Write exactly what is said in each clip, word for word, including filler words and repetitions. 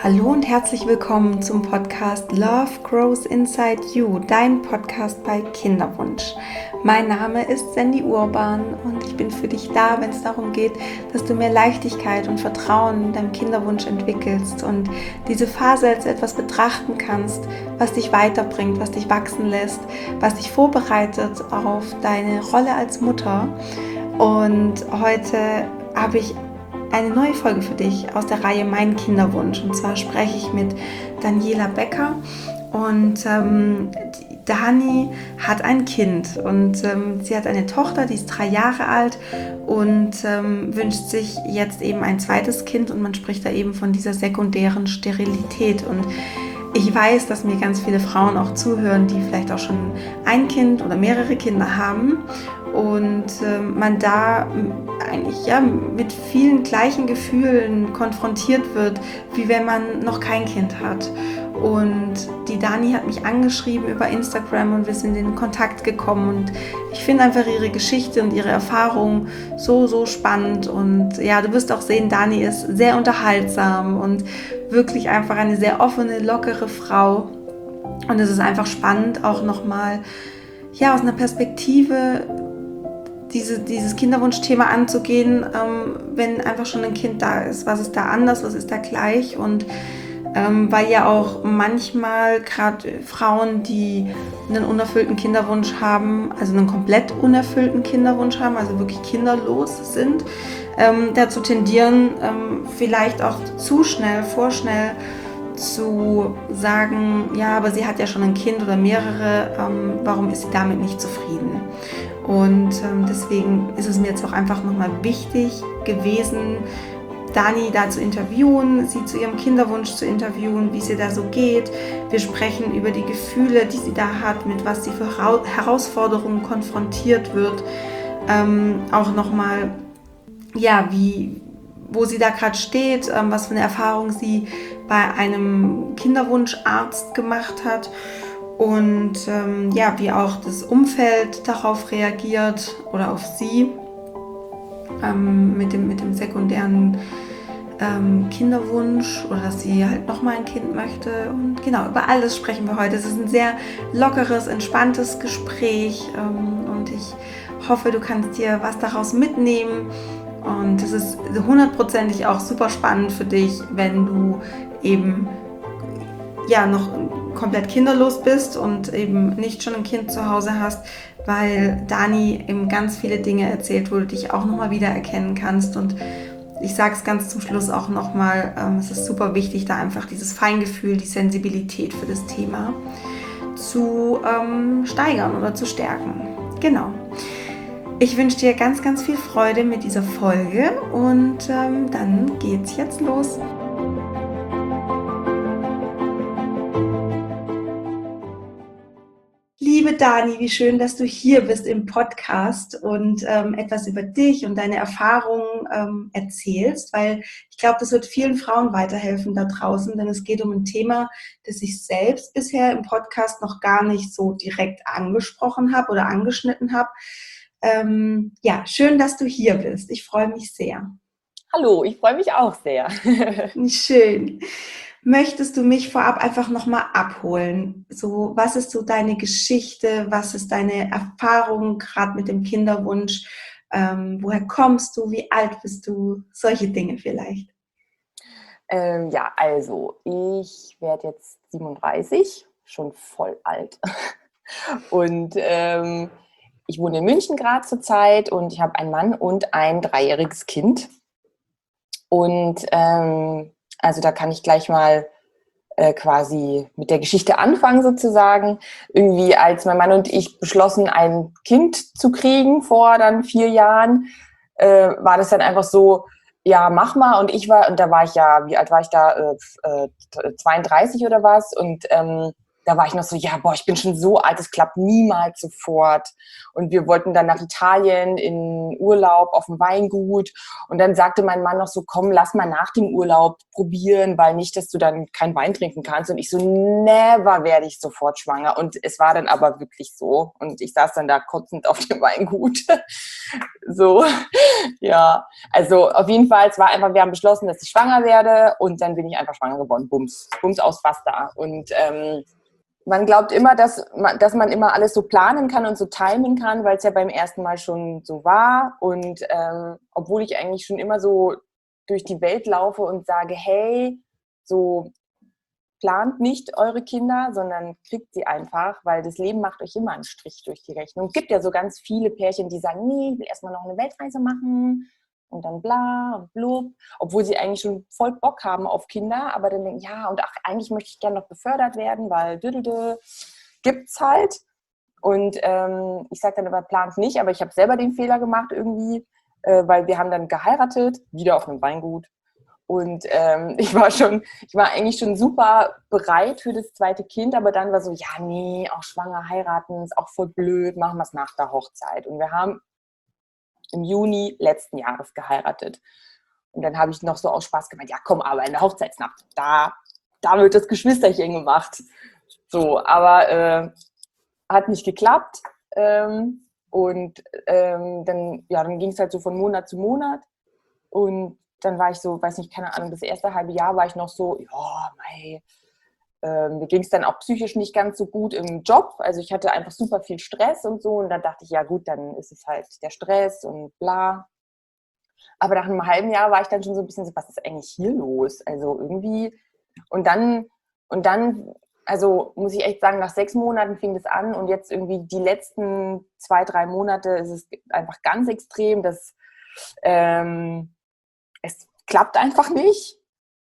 Hallo und herzlich willkommen zum Podcast Love Grows Inside You, dein Podcast bei Kinderwunsch. Mein Name ist Sandy Urban und ich bin für dich da, wenn es darum geht, dass du mehr Leichtigkeit und Vertrauen in deinem Kinderwunsch entwickelst und diese Phase als etwas betrachten kannst, was dich weiterbringt, was dich wachsen lässt, was dich vorbereitet auf deine Rolle als Mutter. Und heute habe ich eine neue Folge für dich aus der Reihe Mein Kinderwunsch. Und zwar spreche ich mit Daniela Becker. Und ähm, Dani hat ein Kind und ähm, sie hat eine Tochter, die ist drei Jahre alt und ähm, wünscht sich jetzt eben ein zweites Kind. Und man spricht da eben von dieser sekundären Sterilität. Und ich weiß, dass mir ganz viele Frauen auch zuhören, die vielleicht auch schon ein Kind oder mehrere Kinder haben und äh, man da eigentlich ja mit vielen gleichen Gefühlen konfrontiert wird, wie wenn man noch kein Kind hat. Und die Dani hat mich angeschrieben über Instagram und wir sind in Kontakt gekommen und ich finde einfach ihre Geschichte und ihre Erfahrung so, so spannend und ja, du wirst auch sehen, Dani ist sehr unterhaltsam und wirklich einfach eine sehr offene, lockere Frau und es ist einfach spannend, auch nochmal ja, aus einer Perspektive Diese, dieses Kinderwunschthema anzugehen, ähm, wenn einfach schon ein Kind da ist. Was ist da anders, was ist da gleich? Und ähm, weil ja auch manchmal gerade Frauen, die einen unerfüllten Kinderwunsch haben, also einen komplett unerfüllten Kinderwunsch haben, also wirklich kinderlos sind, ähm, dazu tendieren, ähm, vielleicht auch zu schnell, vorschnell zu sagen, ja, aber sie hat ja schon ein Kind oder mehrere, ähm, warum ist sie damit nicht zufrieden? Und ähm, deswegen ist es mir jetzt auch einfach nochmal wichtig gewesen, Dani da zu interviewen, sie zu ihrem Kinderwunsch zu interviewen, wie es ihr da so geht. Wir sprechen über die Gefühle, die sie da hat, mit was sie für Herausforderungen konfrontiert wird. Ähm, auch nochmal, ja, wie, wo sie da gerade steht, ähm, was für eine Erfahrung sie bei einem Kinderwunscharzt gemacht hat. Und ähm, ja, wie auch das Umfeld darauf reagiert oder auf sie ähm, mit, dem, mit dem sekundären ähm, Kinderwunsch oder dass sie halt nochmal ein Kind möchte. Und genau, über alles sprechen wir heute. Es ist ein sehr lockeres, entspanntes Gespräch ähm, und ich hoffe, du kannst dir was daraus mitnehmen. Und es ist hundertprozentig auch super spannend für dich, wenn du eben ja noch komplett kinderlos bist und eben nicht schon ein Kind zu Hause hast, weil Dani eben ganz viele Dinge erzählt, wo du dich auch nochmal wiedererkennen kannst. Und ich sage es ganz zum Schluss auch nochmal, ähm, es ist super wichtig, da einfach dieses Feingefühl, die Sensibilität für das Thema zu ähm, steigern oder zu stärken. Genau. Ich wünsche dir ganz, ganz viel Freude mit dieser Folge und ähm, dann geht's jetzt los. Liebe Dani, wie schön, dass du hier bist im Podcast und ähm, etwas über dich und deine Erfahrungen ähm, erzählst, weil ich glaube, das wird vielen Frauen weiterhelfen da draußen, denn es geht um ein Thema, das ich selbst bisher im Podcast noch gar nicht so direkt angesprochen habe oder angeschnitten habe. Ähm, ja, schön, dass du hier bist. Ich freue mich sehr. Hallo, ich freue mich auch sehr. Schön. Möchtest du mich vorab einfach nochmal abholen? So, was ist so deine Geschichte? Was ist deine Erfahrung gerade mit dem Kinderwunsch? Ähm, woher kommst du? Wie alt bist du? Solche Dinge vielleicht. Ähm, ja, also ich werde jetzt siebenunddreißig, schon voll alt. Und ähm, ich wohne in München gerade zurzeit und ich habe einen Mann und ein dreijähriges Kind. Und ähm, also da kann ich gleich mal äh, quasi mit der Geschichte anfangen sozusagen. Irgendwie als mein Mann und ich beschlossen, ein Kind zu kriegen vor dann vier Jahren, äh, war das dann einfach so, ja, mach mal. Und ich war, und da war ich ja, wie alt war ich da? Äh, äh, zweiunddreißig oder was? Und ähm, da war ich noch so, ja, boah, ich bin schon so alt, es klappt niemals sofort. Und wir wollten dann nach Italien in Urlaub auf dem Weingut. Und dann sagte mein Mann noch so, komm, lass mal nach dem Urlaub probieren, weil nicht, dass du dann keinen Wein trinken kannst. Und ich so, never werde ich sofort schwanger. Und es war dann aber wirklich so. Und ich saß dann da kotzend auf dem Weingut. So, ja. Also auf jeden Fall, es war einfach, wir haben beschlossen, dass ich schwanger werde. Und dann bin ich einfach schwanger geworden. Bums, Bums aus Basta. Und ähm, man glaubt immer, dass man, dass man immer alles so planen kann und so timen kann, weil es ja beim ersten Mal schon so war. Und ähm, obwohl ich eigentlich schon immer so durch die Welt laufe und sage, hey, so plant nicht eure Kinder, sondern kriegt sie einfach, weil das Leben macht euch immer einen Strich durch die Rechnung. Es gibt ja so ganz viele Pärchen, die sagen, nee, ich will erstmal noch eine Weltreise machen. Und dann bla und blub, obwohl sie eigentlich schon voll Bock haben auf Kinder, aber dann denken, ja, und ach, eigentlich möchte ich gerne noch befördert werden, weil düdelde, gibt's halt. Und ähm, ich sage dann immer, plant nicht, aber ich habe selber den Fehler gemacht irgendwie, äh, weil wir haben dann geheiratet, wieder auf einem Weingut. Und ähm, ich war schon, ich war eigentlich schon super bereit für das zweite Kind, aber dann war so, ja, nee, auch schwanger heiraten ist auch voll blöd, machen wir es nach der Hochzeit. Und wir haben im Juni letzten Jahres geheiratet. Und dann habe ich noch so aus Spaß gemeint, ja komm, aber in der Hochzeitsnacht, da, da wird das Geschwisterchen gemacht. So, aber äh, hat nicht geklappt. Ähm, und ähm, dann, ja, dann ging es halt so von Monat zu Monat. Und dann war ich so, weiß nicht, keine Ahnung, das erste halbe Jahr war ich noch so, ja, mei, Ähm, mir ging es dann auch psychisch nicht ganz so gut im Job. Also ich hatte einfach super viel Stress und so. Und dann dachte ich, ja gut, dann ist es halt der Stress und bla. Aber nach einem halben Jahr war ich dann schon so ein bisschen so, was ist eigentlich hier los? Also irgendwie, und dann, und dann, also muss ich echt sagen, nach sechs Monaten fing das an und jetzt irgendwie die letzten zwei, drei Monate ist es einfach ganz extrem, dass ähm, es klappt einfach nicht.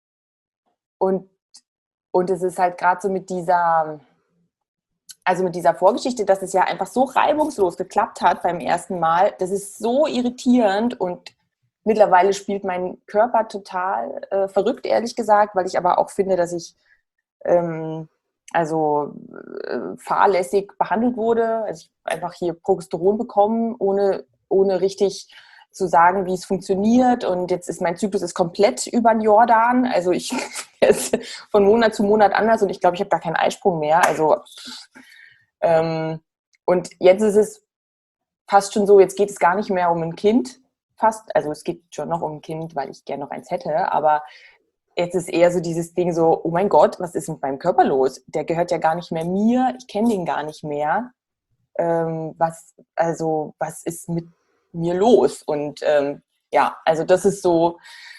Und Und es ist halt gerade so mit dieser, also mit dieser Vorgeschichte, dass es ja einfach so reibungslos geklappt hat beim ersten Mal. Das ist so irritierend und mittlerweile spielt mein Körper total äh, verrückt, ehrlich gesagt, weil ich aber auch finde, dass ich ähm, also äh, fahrlässig behandelt wurde. Also ich habe einfach hier Progesteron bekommen, ohne, ohne richtig zu sagen, wie es funktioniert. Und jetzt ist mein Zyklus ist komplett über den Jordan. Also ich ist von Monat zu Monat anders und ich glaube, ich habe gar keinen Eisprung mehr. Also ähm, und jetzt ist es fast schon so, jetzt geht es gar nicht mehr um ein Kind. Fast, also es geht schon noch um ein Kind, weil ich gerne noch eins hätte, aber jetzt ist eher so dieses Ding so, oh mein Gott, was ist mit meinem Körper los? Der gehört ja gar nicht mehr mir, ich kenne den gar nicht mehr. Ähm, was, also, was ist mit mir los? Und ähm, ja, also das ist so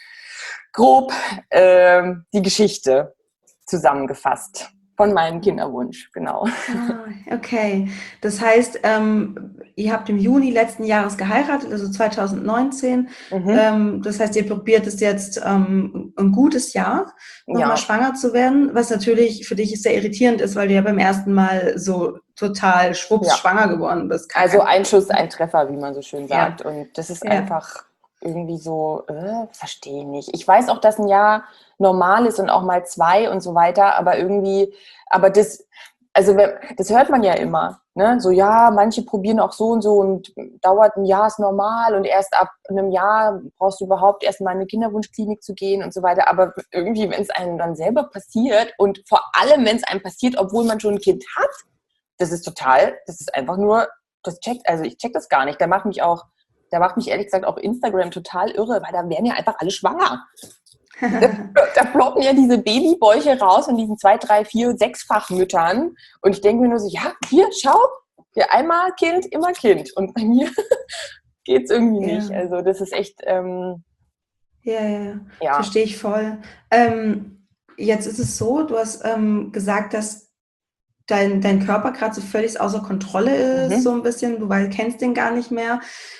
grob ähm, die Geschichte zusammengefasst von meinem Kinderwunsch, genau. Ah, okay. Das heißt, ähm, ihr habt im Juni letzten Jahres geheiratet, also zwanzig neunzehn. Mhm. Ähm, das heißt, ihr probiert es jetzt ähm, ein gutes Jahr, nochmal Ja, schwanger zu werden, was natürlich für dich sehr irritierend ist, weil du ja beim ersten Mal so total schwupps ja. schwanger geworden bist. Gar Also kein ein Schuss, Problem. ein Treffer, wie man so schön Ja, sagt. Und das ist ja. einfach irgendwie so, äh, verstehe nicht. Ich weiß auch, dass ein Jahr normal ist und auch mal zwei und so weiter, aber irgendwie, aber das, also das hört man ja immer, ne? So, ja, manche probieren auch so und so und dauert ein Jahr ist normal und erst ab einem Jahr brauchst du überhaupt erst mal in eine Kinderwunschklinik zu gehen und so weiter. Aber irgendwie, wenn es einem dann selber passiert und vor allem, wenn es einem passiert, obwohl man schon ein Kind hat, das ist total, das ist einfach nur, das checkt, also ich check das gar nicht. Da macht mich auch, da macht mich ehrlich gesagt auch Instagram total irre, weil da werden ja einfach alle schwanger. Da, da ploppen ja diese Babybäuche raus von diesen zwei, drei, vier, sechsfach Müttern. Und ich denke mir nur so, ja, hier, schau, hier einmal Kind, immer Kind. Und bei mir geht es irgendwie nicht. Ja. Also das ist echt, ähm, Ja, ja, ja. ja. Verstehe ich voll. Ähm, jetzt ist es so, du hast ähm, gesagt, dass dein, dein Körper gerade so völlig außer Kontrolle ist, so Mhm. ein bisschen, du weil, kennst den gar nicht mehr.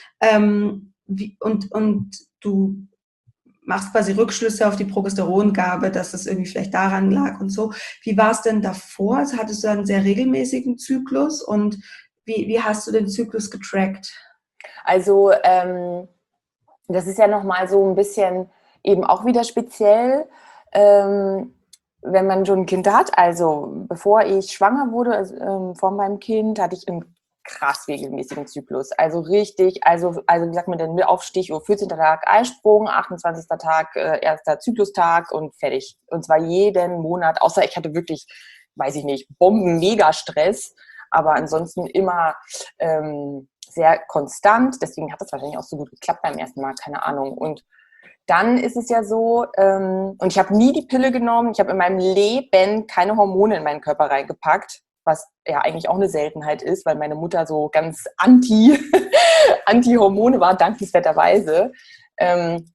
Ähm, wie, und, und du machst quasi Rückschlüsse auf die Progesterongabe, dass es irgendwie vielleicht daran lag und so. Wie war es denn davor? Also hattest du einen sehr regelmäßigen Zyklus und wie, wie hast du den Zyklus getrackt? Also ähm, das ist ja nochmal so ein bisschen eben auch wieder speziell. Ähm, wenn man schon ein Kind hat, also bevor ich schwanger wurde, also, ähm, vor meinem Kind, hatte ich einen krass regelmäßigen Zyklus. Also richtig, also, also wie sagt man denn, auf Stichuhr, vierzehnter Tag Eisprung, achtundzwanzigster Tag, äh, erster Zyklustag und fertig. Und zwar jeden Monat, außer ich hatte wirklich, weiß ich nicht, Bomben-Mega-Stress, aber ansonsten immer ähm, sehr konstant. Deswegen hat das wahrscheinlich auch so gut geklappt beim ersten Mal, keine Ahnung. Und dann ist es ja so, ähm, und ich habe nie die Pille genommen, ich habe in meinem Leben keine Hormone in meinen Körper reingepackt, was ja eigentlich auch eine Seltenheit ist, weil meine Mutter so ganz anti, anti-Hormone war, dankenswerterweise. Ähm,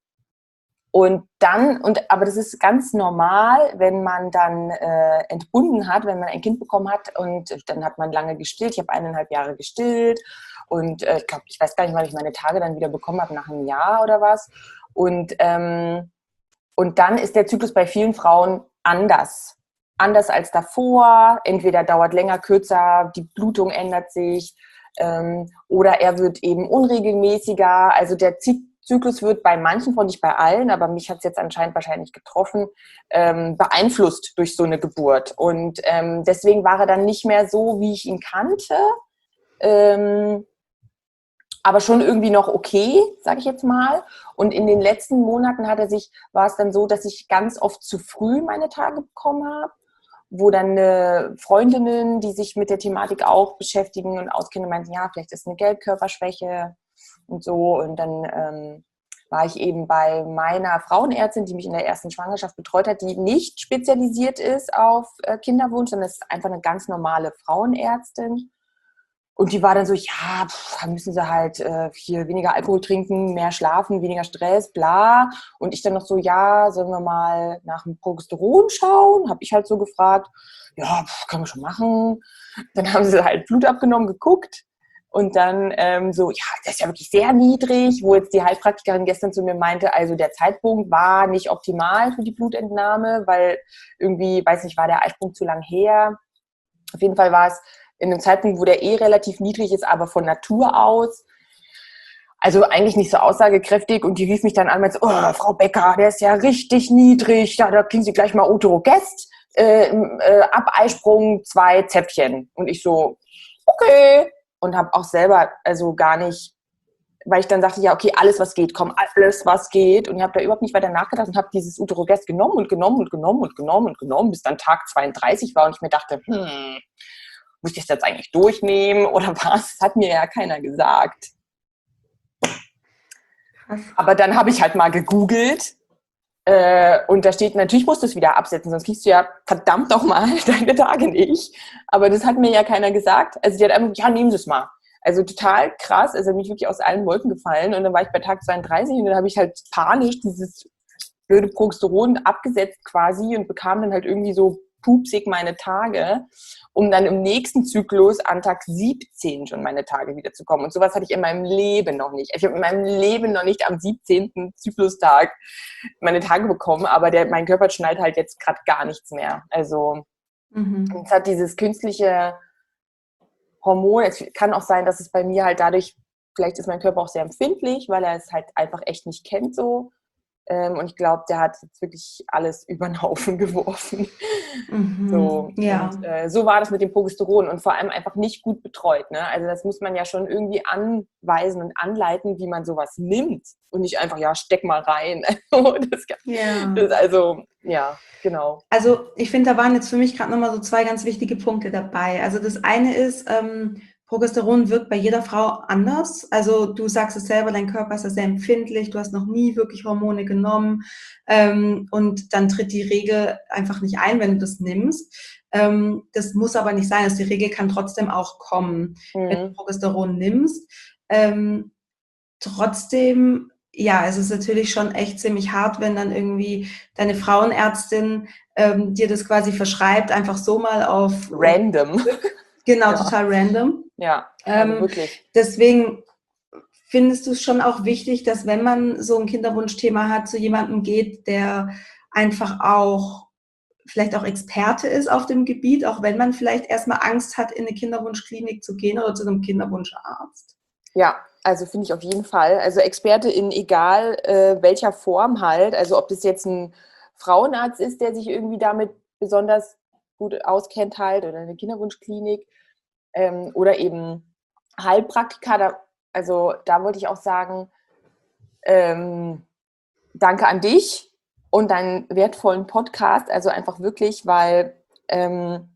und dann, und aber das ist ganz normal, wenn man dann äh, entbunden hat, wenn man ein Kind bekommen hat und dann hat man lange gestillt. Ich habe eineinhalb Jahre gestillt und äh, ich glaube, ich weiß gar nicht, wann ich meine Tage dann wieder bekommen habe, nach einem Jahr oder was. Und, ähm, und dann ist der Zyklus bei vielen Frauen anders. Anders als davor. Entweder dauert länger, kürzer, die Blutung ändert sich ähm, oder er wird eben unregelmäßiger. Also der Zyklus wird bei manchen von, nicht bei allen, aber mich hat es jetzt anscheinend wahrscheinlich getroffen, ähm, beeinflusst durch so eine Geburt. Und ähm, deswegen war er dann nicht mehr so, wie ich ihn kannte. Ähm, aber schon irgendwie noch okay, sage ich jetzt mal. Und in den letzten Monaten hat er sich, war es dann so, dass ich ganz oft zu früh meine Tage bekommen habe, wo dann äh, Freundinnen, die sich mit der Thematik auch beschäftigen und auskennen, meinten, ja, vielleicht ist es eine Gelbkörperschwäche und so. Und dann ähm, war ich eben bei meiner Frauenärztin, die mich in der ersten Schwangerschaft betreut hat, die nicht spezialisiert ist auf äh, Kinderwunsch, sondern ist einfach eine ganz normale Frauenärztin. Und die war dann so, ja, pff, dann müssen sie halt äh, hier weniger Alkohol trinken, mehr schlafen, weniger Stress, bla. Und ich dann noch so, ja, sollen wir mal nach dem Progesteron schauen? Habe ich halt so gefragt, ja, pff, können wir schon machen. Dann haben sie halt Blut abgenommen, geguckt. Und dann ähm, so, ja, das ist ja wirklich sehr niedrig, wo jetzt die Heilpraktikerin gestern zu mir meinte, also der Zeitpunkt war nicht optimal für die Blutentnahme, weil irgendwie, weiß nicht, war der Eisprung zu lang her. Auf jeden Fall war es in einem Zeitpunkt, wo der eh relativ niedrig ist, aber von Natur aus. Also eigentlich nicht so aussagekräftig. Und die rief mich dann an und meinte, oh, Frau Becker, der ist ja richtig niedrig. Ja, da kriegen Sie gleich mal Uterogest. Äh, äh, ab Eisprung zwei Zäpfchen. Und ich so, okay. Und habe auch selber also gar nicht, weil ich dann dachte, ja, okay, alles, was geht, komm, alles, was geht. Und ich habe da überhaupt nicht weiter nachgedacht und habe dieses Uterogest genommen und genommen und genommen und genommen und genommen, bis dann Tag zweiunddreißig war und ich mir dachte, hm, muss ich das jetzt eigentlich durchnehmen oder was? Das hat mir ja keiner gesagt. Krass. Aber dann habe ich halt mal gegoogelt äh, und da steht, natürlich musst du es wieder absetzen, sonst kriegst du ja verdammt doch mal deine Tage nicht. Aber das hat mir ja keiner gesagt. Also die hat einfach, ja, nehmen Sie es mal. Also total krass, also bin ich wirklich aus allen Wolken gefallen und dann war ich bei Tag zweiunddreißig und dann habe ich halt panisch dieses blöde Progesteron abgesetzt quasi und bekam dann halt irgendwie so pupsig meine Tage, um dann im nächsten Zyklus an Tag siebzehn schon meine Tage wiederzukommen. Und sowas hatte ich in meinem Leben noch nicht. Ich habe in meinem Leben noch nicht am siebzehnten Zyklustag meine Tage bekommen, aber der, mein Körper schnallt halt jetzt gerade gar nichts mehr. Also mhm. Es hat dieses künstliche Hormon, es kann auch sein, dass es bei mir halt dadurch, vielleicht ist mein Körper auch sehr empfindlich, weil er es halt einfach echt nicht kennt so. Und ich glaube, der hat jetzt wirklich alles über den Haufen geworfen. Mhm, so. Ja. Und, äh, so war das mit dem Progesteron und vor allem einfach nicht gut betreut. Ne? Also das muss man ja schon irgendwie anweisen und anleiten, wie man sowas nimmt und nicht einfach, ja, steck mal rein. das, ja. Das also, ja, genau. Also ich finde, da waren jetzt für mich gerade nochmal so zwei ganz wichtige Punkte dabei. Also das eine ist, ähm, Progesteron wirkt bei jeder Frau anders. Also du sagst es selber, dein Körper ist ja sehr empfindlich, du hast noch nie wirklich Hormone genommen ähm, und dann tritt die Regel einfach nicht ein, wenn du das nimmst. Ähm, das muss aber nicht sein, also die Regel kann trotzdem auch kommen, mhm. wenn du Progesteron nimmst. Ähm, trotzdem, ja, es ist natürlich schon echt ziemlich hart, wenn dann irgendwie deine Frauenärztin ähm, dir das quasi verschreibt, einfach so mal auf... Random. Genau, ja. Total random. Ja, also ähm, wirklich. Deswegen findest du es schon auch wichtig, dass wenn man so ein Kinderwunschthema hat, zu jemandem geht, der einfach auch vielleicht auch Experte ist auf dem Gebiet, auch wenn man vielleicht erstmal Angst hat, in eine Kinderwunschklinik zu gehen oder zu einem Kinderwunscharzt? Ja, also finde ich auf jeden Fall. Also Experte in egal äh, welcher Form halt, also ob das jetzt ein Frauenarzt ist, der sich irgendwie damit besonders gut auskennt halt oder eine Kinderwunschklinik ähm, oder eben Heilpraktiker. Da, also da wollte ich auch sagen, ähm, danke an dich und deinen wertvollen Podcast. Also einfach wirklich, weil ähm,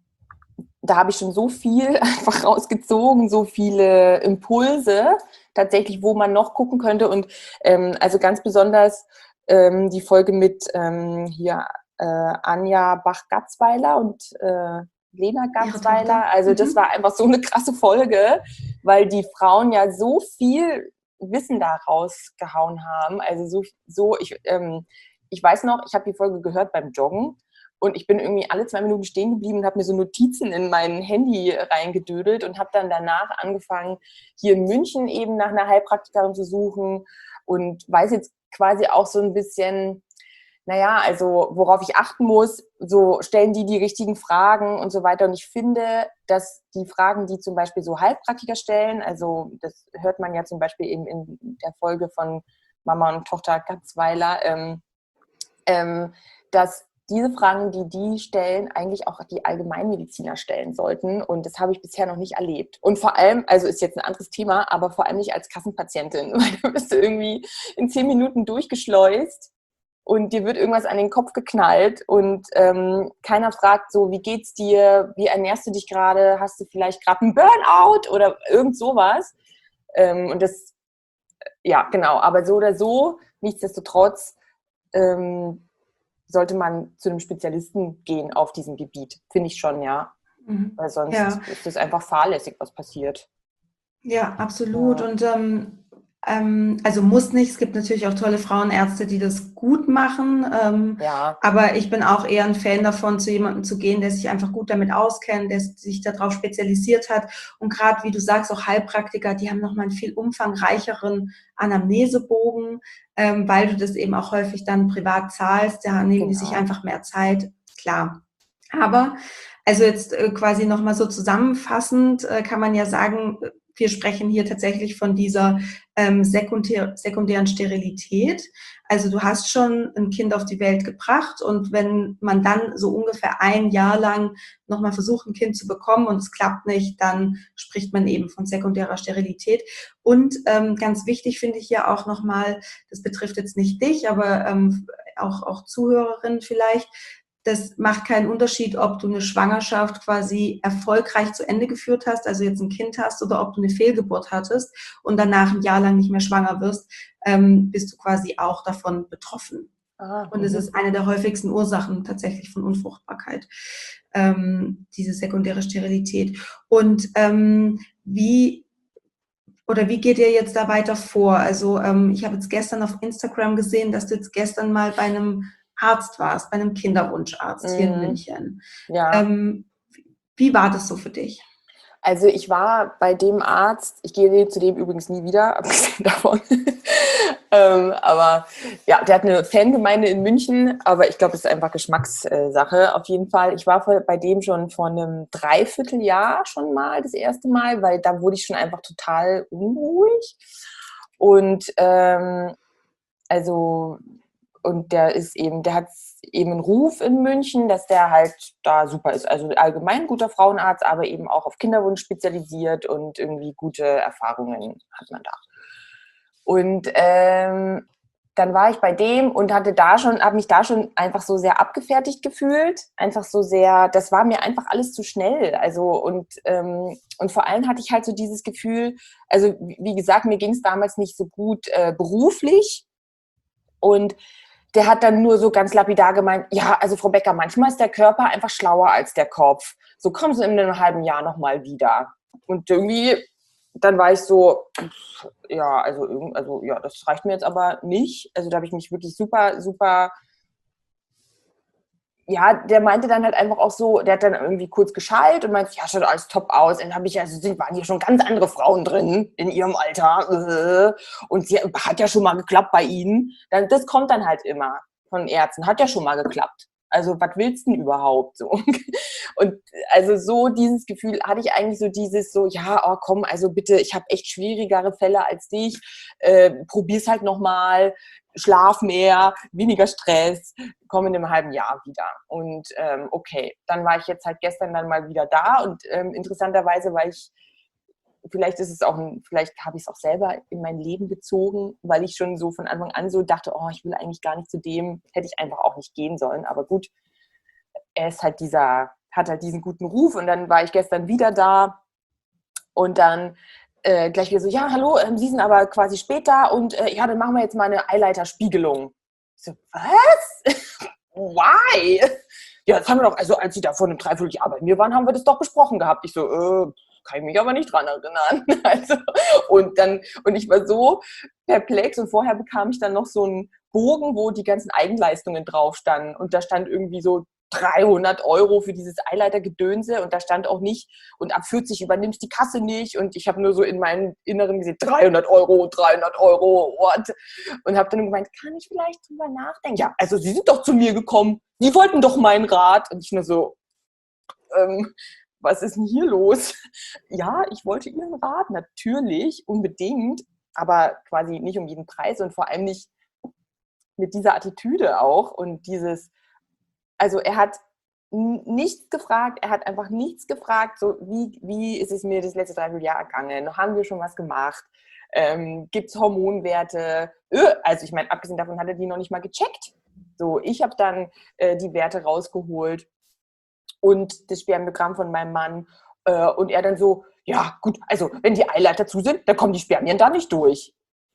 da habe ich schon so viel einfach rausgezogen, so viele Impulse tatsächlich, wo man noch gucken könnte. Und ähm, also ganz besonders ähm, die Folge mit ähm, hier äh, Anja Bach-Gatzweiler und äh, Lena Gatzweiler. Also das mhm. war einfach so eine krasse Folge, weil die Frauen ja so viel Wissen da rausgehauen haben. Also so, so ich, ähm, ich weiß noch, ich habe die Folge gehört beim Joggen. Und ich bin irgendwie alle zwei Minuten stehen geblieben und habe mir so Notizen in mein Handy reingedödelt und habe dann danach angefangen, hier in München eben nach einer Heilpraktikerin zu suchen und weiß jetzt quasi auch so ein bisschen, naja, also worauf ich achten muss, so stellen die die richtigen Fragen und so weiter. Und ich finde, dass die Fragen, die zum Beispiel so Heilpraktiker stellen, also das hört man ja zum Beispiel eben in der Folge von Mama und Tochter Gatzweiler, ähm, ähm, dass diese Fragen, die die stellen, eigentlich auch die Allgemeinmediziner stellen sollten. Und das habe ich bisher noch nicht erlebt. Und vor allem, also ist jetzt ein anderes Thema, aber vor allem nicht als Kassenpatientin, weil du bist irgendwie in zehn Minuten durchgeschleust und dir wird irgendwas an den Kopf geknallt und ähm, keiner fragt so, wie geht's dir, wie ernährst du dich gerade, hast du vielleicht gerade einen Burnout oder irgend sowas. Ähm, und das, ja, genau, aber so oder so, nichtsdestotrotz, ähm, sollte man zu einem Spezialisten gehen auf diesem Gebiet. Finde ich schon, ja. Mhm. Weil sonst Ja. ist es einfach fahrlässig, was passiert. Ja, absolut. Ja. Und ähm, ähm, also muss nicht. Es gibt natürlich auch tolle Frauenärzte, die das gut machen. Ähm, Ja, aber ich bin auch eher ein Fan davon, zu jemandem zu gehen, der sich einfach gut damit auskennt, der sich darauf spezialisiert hat. Und gerade, wie du sagst, auch Heilpraktiker, die haben nochmal einen viel umfangreicheren Anamnesebogen, ähm, weil du das eben auch häufig dann privat zahlst. Da nehmen die sich genau. einfach mehr Zeit. Klar. Aber also jetzt äh, quasi nochmal so zusammenfassend äh, kann man ja sagen, wir sprechen hier tatsächlich von dieser ähm, sekundär, sekundären Sterilität. Also du hast schon ein Kind auf die Welt gebracht und wenn man dann so ungefähr ein Jahr lang nochmal versucht, ein Kind zu bekommen und es klappt nicht, dann spricht man eben von sekundärer Sterilität. Und ähm, ganz wichtig finde ich hier auch nochmal, das betrifft jetzt nicht dich, aber ähm, auch, auch Zuhörerinnen vielleicht, das macht keinen Unterschied, ob du eine Schwangerschaft quasi erfolgreich zu Ende geführt hast, also jetzt ein Kind hast, oder ob du eine Fehlgeburt hattest und danach ein Jahr lang nicht mehr schwanger wirst, ähm, bist du quasi auch davon betroffen. Ah, Und es mhm. ist eine der häufigsten Ursachen tatsächlich von Unfruchtbarkeit, ähm, diese sekundäre Sterilität. Und ähm, wie oder wie geht ihr jetzt da weiter vor? Also ähm, ich habe jetzt gestern auf Instagram gesehen, dass du jetzt gestern mal bei einem Arzt warst, bei einem Kinderwunscharzt hier in Mhm. München. Ja, Ähm, wie war das so für dich? also ich war bei dem Arzt, ich gehe zu dem übrigens nie wieder, abgesehen davon. ähm, aber ja, der hat eine Fangemeinde in München, aber ich glaube, es ist einfach Geschmackssache auf jeden Fall. Ich war bei dem schon vor einem Dreivierteljahr schon mal das erste Mal, weil da wurde ich schon einfach total unruhig. Und ähm, also und der ist eben, der hat eben einen Ruf in München, dass der halt da super ist. Also allgemein guter Frauenarzt, aber eben auch auf Kinderwunsch spezialisiert und irgendwie gute Erfahrungen hat man da. Und ähm, dann war ich bei dem und hatte da schon, habe mich da schon einfach so sehr abgefertigt gefühlt. Einfach so sehr, das war mir einfach alles zu schnell. Also und, ähm, und vor allem hatte ich halt so dieses Gefühl, also wie gesagt, mir ging es damals nicht so gut äh, beruflich. Und der hat dann nur so ganz lapidar gemeint, ja, also Frau Becker, manchmal ist der Körper einfach schlauer als der Kopf. So kommen Sie in einem halben Jahr nochmal wieder. Und irgendwie, dann war ich so, ja, also, also ja, das reicht mir jetzt aber nicht. Also da habe ich mich wirklich super, super, ja, der meinte dann halt einfach auch so, der hat dann irgendwie kurz geschallt und meinte, ja, schaut alles top aus. Und dann habe ich, also sind, waren hier schon ganz andere Frauen drin in ihrem Alter. Und sie hat ja schon mal geklappt bei ihnen. Dann, das kommt dann halt immer von Ärzten, hat ja schon mal geklappt. Also was willst du denn überhaupt so? Und also so dieses Gefühl hatte ich eigentlich so dieses so, ja, oh komm, also bitte, ich habe echt schwierigere Fälle als dich, äh, probier's halt nochmal, schlaf mehr, weniger Stress, komm in einem halben Jahr wieder. Und ähm, okay, dann war ich jetzt halt gestern dann mal wieder da und ähm, interessanterweise war ich, vielleicht ist es auch, ein, vielleicht habe ich es auch selber in mein Leben gezogen, weil ich schon so von Anfang an so dachte, oh, ich will eigentlich gar nicht zu dem, hätte ich einfach auch nicht gehen sollen. Aber gut, er ist halt dieser, hat halt diesen guten Ruf und dann war ich gestern wieder da und dann äh, gleich wieder so, ja, hallo, ähm, Sie sind aber quasi spät da und äh, ja, dann machen wir jetzt mal eine Eileiterspiegelung. Ich so, was? Why? Ja, das haben wir doch, also als Sie da vor einem Dreivierteljahr bei mir waren, haben wir das doch besprochen gehabt. Ich so, äh, kann ich mich aber nicht dran erinnern. Also, und dann, und ich war so perplex und vorher bekam ich dann noch so einen Bogen, wo die ganzen Eigenleistungen drauf standen und da stand irgendwie so dreihundert Euro für dieses Eileitergedönse und da stand auch nicht und ab vierzig übernimmst die Kasse nicht und ich habe nur so in meinem Inneren gesehen, dreihundert Euro, dreihundert Euro, what? Und habe dann gemeint, kann ich vielleicht drüber nachdenken? Ja, also Sie sind doch zu mir gekommen, Sie wollten doch meinen Rat und ich nur so, ähm, was ist denn hier los? Ja, ich wollte Ihren Rat, natürlich, unbedingt, aber quasi nicht um jeden Preis und vor allem nicht mit dieser Attitüde auch und dieses, also er hat nichts gefragt, er hat einfach nichts gefragt, so wie, wie ist es mir das letzte Dreivierteljahr ergangen, haben wir schon was gemacht, ähm, gibt es Hormonwerte, öh, also ich meine, abgesehen davon hat er die noch nicht mal gecheckt. So, ich habe dann äh, die Werte rausgeholt und das Spermiogramm von meinem Mann äh, und er dann so, ja gut, also wenn die Eileiter zu sind, dann kommen die Spermien da nicht durch.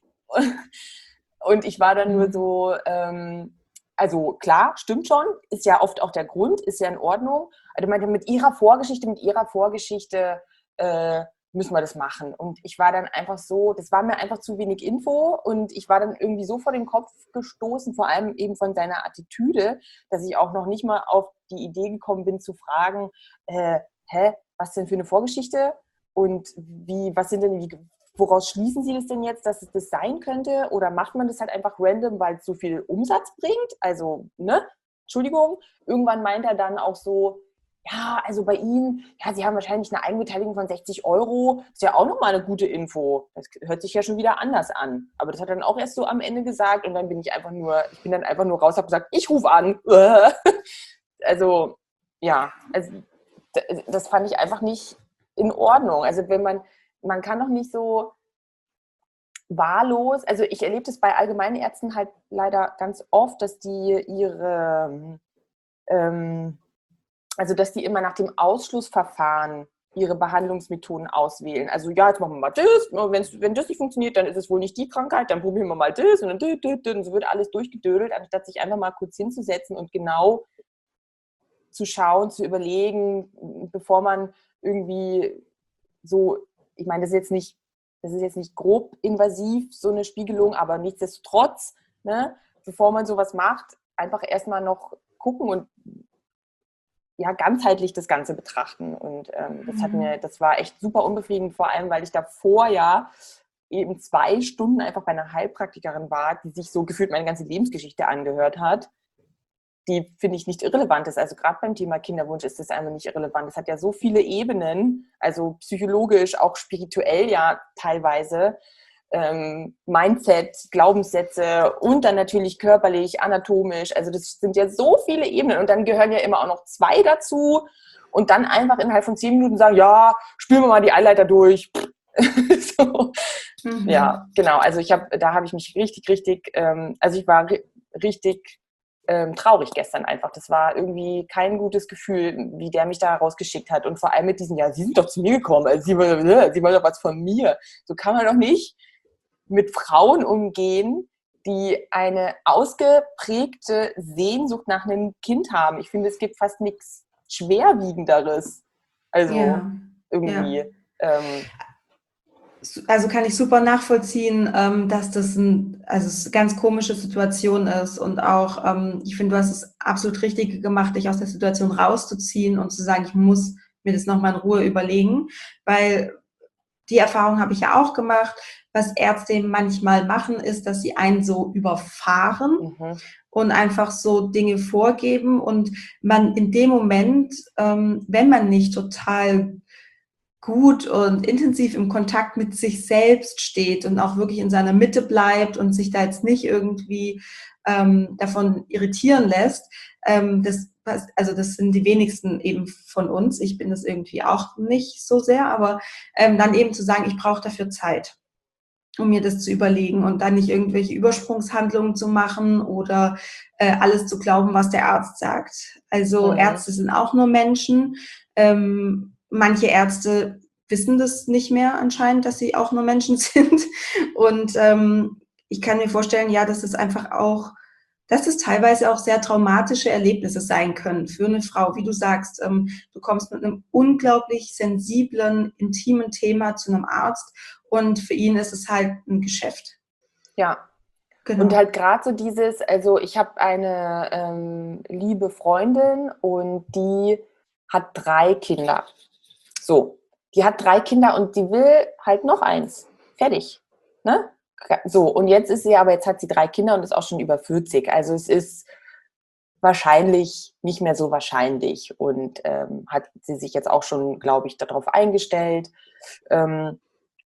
Und ich war dann nur so, ähm, also klar, stimmt schon, ist ja oft auch der Grund, ist ja in Ordnung. Also meinte, mit ihrer Vorgeschichte, mit ihrer Vorgeschichte äh, müssen wir das machen. Und ich war dann einfach so, das war mir einfach zu wenig Info und ich war dann irgendwie so vor den Kopf gestoßen, vor allem eben von seiner Attitüde, dass ich auch noch nicht mal auf die Idee gekommen bin zu fragen, äh, hä, was denn für eine Vorgeschichte und wie, was sind denn die, woraus schließen Sie das denn jetzt, dass es das sein könnte? Oder macht man das halt einfach random, weil es so viel Umsatz bringt? Also, ne? Entschuldigung. Irgendwann meint er dann auch so, ja, also bei Ihnen, ja, Sie haben wahrscheinlich eine Eigenbeteiligung von sechzig Euro. Ist ja auch nochmal eine gute Info. Das hört sich ja schon wieder anders an. Aber das hat er dann auch erst so am Ende gesagt und dann bin ich einfach nur, ich bin dann einfach nur raus, habe gesagt, ich rufe an. Also, ja, also das fand ich einfach nicht in Ordnung. Also wenn man, man kann doch nicht so wahllos, also ich erlebe das bei Allgemeinärzten halt leider ganz oft, dass die ihre, ähm, also dass die immer nach dem Ausschlussverfahren ihre Behandlungsmethoden auswählen. Also ja, jetzt machen wir mal das, wenn's, wenn das nicht funktioniert, dann ist es wohl nicht die Krankheit, dann probieren wir mal das und dann dü, dü, dü, und so wird alles durchgedödelt, anstatt sich einfach mal kurz hinzusetzen und genau zu schauen, zu überlegen, bevor man irgendwie so, ich meine, das ist jetzt nicht, das ist jetzt nicht grob invasiv, so eine Spiegelung, aber nichtsdestotrotz, ne, bevor man sowas macht, einfach erstmal noch gucken und ja, ganzheitlich das Ganze betrachten. Und ähm, das hat mir, das war echt super unbefriedigend, vor allem, weil ich davor ja eben zwei Stunden einfach bei einer Heilpraktikerin war, die sich so gefühlt meine ganze Lebensgeschichte angehört hat, die, finde ich, nicht irrelevant ist. Also gerade beim Thema Kinderwunsch ist das einfach nicht irrelevant. Es hat ja so viele Ebenen, also psychologisch, auch spirituell ja teilweise, ähm, Mindset, Glaubenssätze und dann natürlich körperlich, anatomisch. Also das sind ja so viele Ebenen und dann gehören ja immer auch noch zwei dazu und dann einfach innerhalb von zehn Minuten sagen, ja, spüren wir mal die Eileiter durch. So. Mhm. Ja, genau. Also ich habe, da habe ich mich richtig, richtig, ähm, also ich war ri- richtig ähm, traurig gestern einfach. Das war irgendwie kein gutes Gefühl, wie der mich da rausgeschickt hat. Und vor allem mit diesen, ja, Sie sind doch zu mir gekommen, also Sie wollen, Sie wollen doch was von mir. So kann man doch nicht mit Frauen umgehen, die eine ausgeprägte Sehnsucht nach einem Kind haben. Ich finde, es gibt fast nichts Schwerwiegenderes. Also ja, irgendwie. Ja. Ähm, Also kann ich super nachvollziehen, ähm, dass das ein, also eine ganz komische Situation ist und auch, ähm, ich finde, du hast es absolut richtig gemacht, dich aus der Situation rauszuziehen und zu sagen, ich muss mir das nochmal in Ruhe überlegen, weil die Erfahrung habe ich ja auch gemacht. Was Ärzte manchmal machen, ist, dass sie einen so überfahren Mhm. und einfach so Dinge vorgeben und man in dem Moment, ähm, wenn man nicht total gut und intensiv im Kontakt mit sich selbst steht und auch wirklich in seiner Mitte bleibt und sich da jetzt nicht irgendwie ähm, davon irritieren lässt, ähm, das, also das sind die wenigsten eben von uns. Ich bin das irgendwie auch nicht so sehr, aber ähm, dann eben zu sagen, ich brauche dafür Zeit, um mir das zu überlegen und dann nicht irgendwelche Übersprungshandlungen zu machen oder äh, alles zu glauben, was der Arzt sagt. Also Mhm. Ärzte sind auch nur Menschen. Ähm, manche Ärzte wissen das nicht mehr anscheinend, dass sie auch nur Menschen sind. Und ähm, ich kann mir vorstellen, ja, dass es einfach auch, dass es teilweise auch sehr traumatische Erlebnisse sein können für eine Frau. Wie du sagst, ähm, du kommst mit einem unglaublich sensiblen, intimen Thema zu einem Arzt und für ihn ist es halt ein Geschäft. Ja. Und Genau. halt gerade so dieses, also ich habe eine ähm, liebe Freundin und die hat drei Kinder. So, die hat drei Kinder und die will halt noch eins. Fertig. Ne? So, und jetzt ist sie aber, jetzt hat sie drei Kinder und ist auch schon über vierzig. Also es ist wahrscheinlich nicht mehr so wahrscheinlich und ähm, hat sie sich jetzt auch schon, glaube ich, darauf eingestellt. Ähm,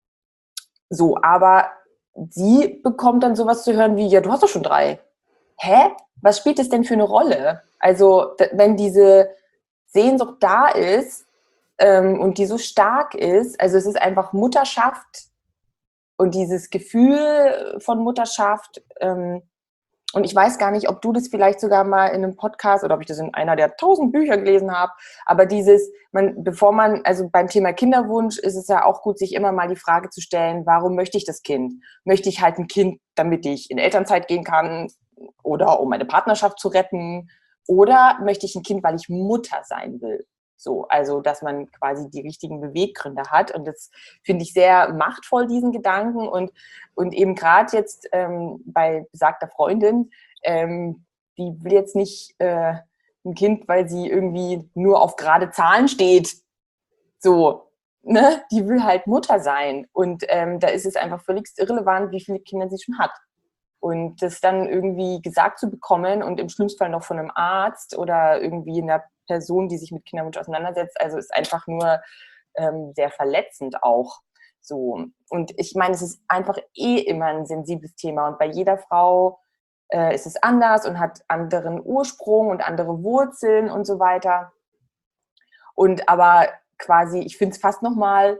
so, aber sie bekommt dann sowas zu hören wie, ja, du hast doch schon drei. Hä? Was spielt das denn für eine Rolle? Also, d- wenn diese Sehnsucht da ist ähm, und die so stark ist, also es ist einfach Mutterschaft und dieses Gefühl von Mutterschaft, ähm, und ich weiß gar nicht, ob du das vielleicht sogar mal in einem Podcast oder ob ich das in einer der tausend Bücher gelesen habe, aber dieses, man, bevor man, also beim Thema Kinderwunsch ist es ja auch gut, sich immer mal die Frage zu stellen, warum möchte ich das Kind? Möchte ich halt ein Kind, damit ich in Elternzeit gehen kann oder um meine Partnerschaft zu retten? Oder möchte ich ein Kind, weil ich Mutter sein will? So, also, dass man quasi die richtigen Beweggründe hat. Und das finde ich sehr machtvoll, diesen Gedanken. Und, und eben gerade jetzt ähm, bei besagter Freundin, ähm, die will jetzt nicht äh, ein Kind, weil sie irgendwie nur auf gerade Zahlen steht. So, ne? Die will halt Mutter sein. Und ähm, da ist es einfach völlig irrelevant, wie viele Kinder sie schon hat. Und das dann irgendwie gesagt zu bekommen und im schlimmsten Fall noch von einem Arzt oder irgendwie einer Person, die sich mit Kinderwunsch auseinandersetzt, also ist einfach nur ähm, sehr verletzend auch. So. Und ich meine, es ist einfach eh immer ein sensibles Thema und bei jeder Frau äh, ist es anders und hat anderen Ursprung und andere Wurzeln und so weiter. Und aber quasi, ich finde es fast nochmal,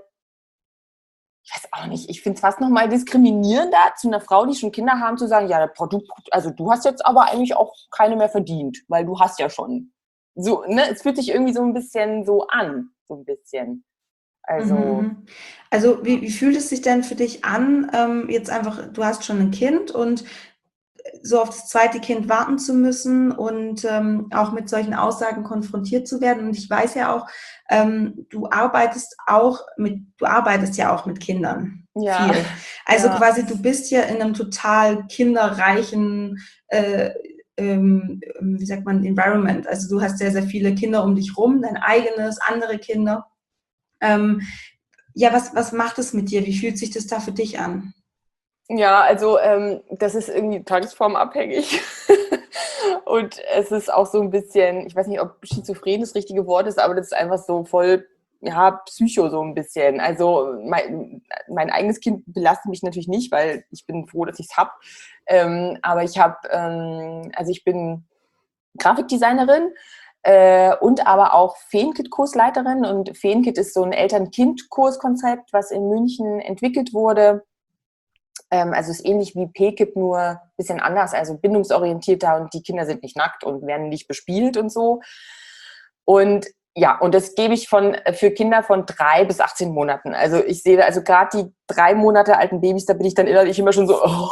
ich weiß auch nicht, ich finde es fast noch mal diskriminierender, zu einer Frau, die schon Kinder haben, zu sagen, ja, du, also du hast jetzt aber eigentlich auch keine mehr verdient, weil du hast ja schon. So, ne, es fühlt sich irgendwie so ein bisschen so an, so ein bisschen. Mhm, Also, mhm. Also wie, wie fühlt es sich denn für dich an, ähm, jetzt einfach, du hast schon ein Kind und so auf das zweite Kind warten zu müssen und ähm, auch mit solchen Aussagen konfrontiert zu werden. Und ich weiß ja auch, ähm, du arbeitest auch mit, du arbeitest ja auch mit Kindern ja, viel. Also ja, quasi, du bist ja in einem total kinderreichen, äh, ähm, wie sagt man, Environment. Also du hast sehr, sehr viele Kinder um dich rum, dein eigenes, andere Kinder. Ähm, ja, was, was macht es mit dir? Wie fühlt sich das da für dich an? ja, also ähm, das ist irgendwie tagesformabhängig. Und es ist auch so ein bisschen, ich weiß nicht, ob schizophren das richtige Wort ist, aber das ist einfach so voll, ja, Psycho so ein bisschen. Also mein, mein eigenes Kind belastet mich natürlich nicht, weil ich bin froh, dass ich es habe. Ähm, aber ich habe, ähm, also ich bin Grafikdesignerin äh, und aber auch Feenkit-Kursleiterin. Und Feenkit ist so ein Eltern-Kind-Kurskonzept, was in München entwickelt wurde. Ähm, also es ist ähnlich wie P K I P, nur ein bisschen anders, also bindungsorientierter und die Kinder sind nicht nackt und werden nicht bespielt und so. Und ja, und das gebe ich von, für Kinder von drei bis achtzehn Monaten. Also ich sehe, also gerade die drei Monate alten Babys, da bin ich dann innerlich immer schon so, oh.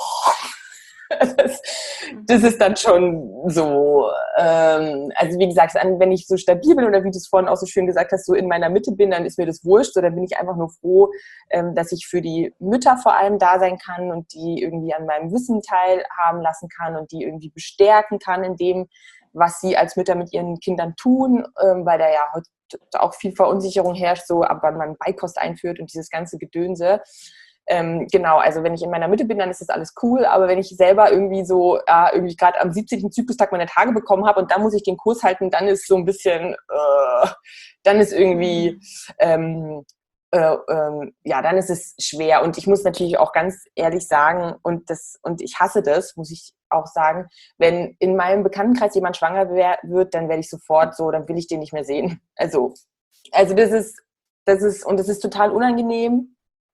Das, das ist dann schon so, ähm, also wie gesagt, wenn ich so stabil bin oder wie du es vorhin auch so schön gesagt hast, so in meiner Mitte bin, dann ist mir das wurscht, so dann bin ich einfach nur froh, ähm, dass ich für die Mütter vor allem da sein kann und die irgendwie an meinem Wissen teilhaben lassen kann und die irgendwie bestärken kann in dem, was sie als Mütter mit ihren Kindern tun, ähm, weil da ja heute auch viel Verunsicherung herrscht, so ab wann man Beikost einführt und dieses ganze Gedönse. Ähm, genau, also wenn ich in meiner Mitte bin, dann ist das alles cool, aber wenn ich selber irgendwie so, äh, irgendwie gerade am siebzehnten Zyklustag meine Tage bekommen habe und dann muss ich den Kurs halten, dann ist so ein bisschen, äh, dann ist irgendwie, ähm, äh, ähm, ja, dann ist es schwer und ich muss natürlich auch ganz ehrlich sagen und das, und ich hasse das, muss ich auch sagen, wenn in meinem Bekanntenkreis jemand schwanger wär, wird, dann werde ich sofort so, dann will ich den nicht mehr sehen. Also, also das ist, das ist, und das ist total unangenehm.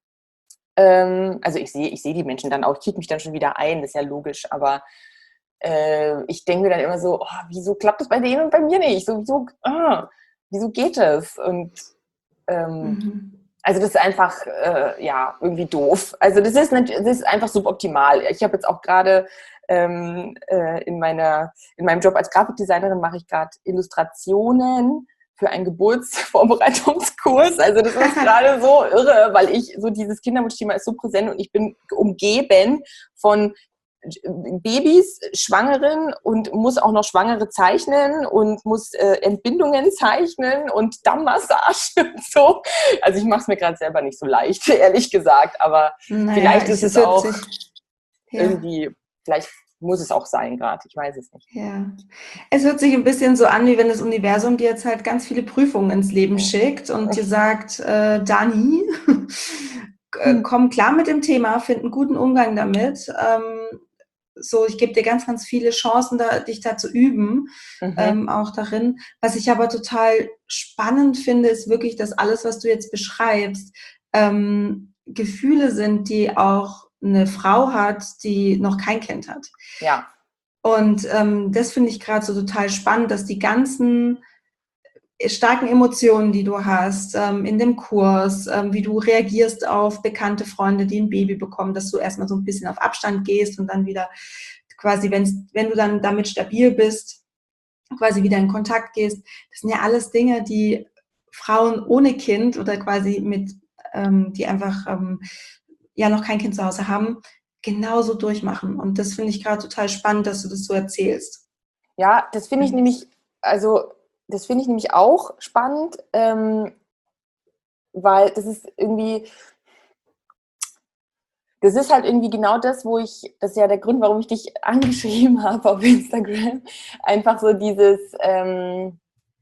Ähm, also ich sehe, ich sehe die Menschen dann auch, ich kriege mich dann schon wieder ein, das ist ja logisch, aber äh, ich denke mir dann immer so, oh, wieso klappt das bei denen und bei mir nicht? So, wieso, ah, wieso geht das? Und ähm, Mhm. also das ist einfach, äh, ja, irgendwie doof. Also das ist, nicht, das ist einfach suboptimal. Ich habe jetzt auch gerade ähm, äh, in, meiner, in meinem Job als Grafikdesignerin mache ich gerade Illustrationen für einen Geburtsvorbereitungskurs. Also das ist gerade so irre, weil ich so dieses Kinderwunschthema ist so präsent und ich bin umgeben von Babys, Schwangeren und muss auch noch Schwangere zeichnen und muss äh, Entbindungen zeichnen und Dammmassagen und so. Also ich mache es mir gerade selber nicht so leicht, ehrlich gesagt, aber Naja, vielleicht ist es es hört auch sich, ja. irgendwie, vielleicht muss es auch sein gerade, ich weiß es nicht. Ja, es hört sich ein bisschen so an, wie wenn das Universum dir jetzt halt ganz viele Prüfungen ins Leben schickt und dir sagt, äh, Dani, äh, komm klar mit dem Thema, find einen guten Umgang damit. Ähm, so, ich gebe dir ganz, ganz viele Chancen, da, dich da zu üben, Mhm. ähm, auch darin. Was ich aber total spannend finde, ist wirklich, dass alles, was du jetzt beschreibst, ähm, Gefühle sind, die auch eine Frau hat, die noch kein Kind hat. Ja. Und ähm, das finde ich gerade so total spannend, dass die ganzen starken Emotionen, die du hast ähm, in dem Kurs, ähm, wie du reagierst auf bekannte Freunde, die ein Baby bekommen, dass du erstmal so ein bisschen auf Abstand gehst und dann wieder quasi, wenn's, wenn du dann damit stabil bist, quasi wieder in Kontakt gehst. Das sind ja alles Dinge, die Frauen ohne Kind oder quasi mit, ähm, die einfach ähm, ja noch kein Kind zu Hause haben, genauso durchmachen. Und das finde ich gerade total spannend, dass du das so erzählst. Ja, das finde ich nämlich, also das finde ich nämlich auch spannend, ähm, weil das ist irgendwie, das ist halt irgendwie genau das, wo ich, das ist ja der Grund, warum ich dich angeschrieben habe auf Instagram, einfach so dieses, ähm,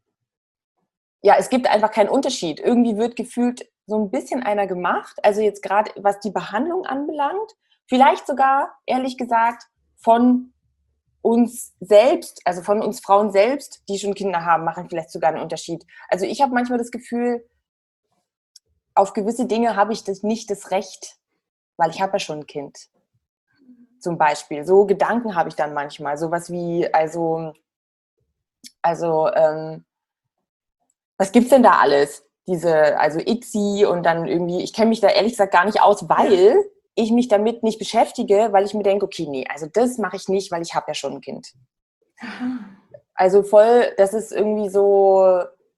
ja, es gibt einfach keinen Unterschied. Irgendwie wird gefühlt so ein bisschen einer gemacht, also jetzt gerade was die Behandlung anbelangt, vielleicht sogar, ehrlich gesagt, von uns selbst, also von uns Frauen selbst, die schon Kinder haben, machen vielleicht sogar einen Unterschied. Also ich habe manchmal das Gefühl, auf gewisse Dinge habe ich das nicht das Recht, weil ich habe ja schon ein Kind. Zum Beispiel. So Gedanken habe ich dann manchmal. Sowas wie, also, also, ähm, was gibt's denn da alles? Diese, also I C S I und dann irgendwie, ich kenne mich da ehrlich gesagt gar nicht aus, weil ich mich damit nicht beschäftige, weil ich mir denke, okay, nee, also das mache ich nicht, weil ich habe ja schon ein Kind. Aha. Also voll, das ist irgendwie so,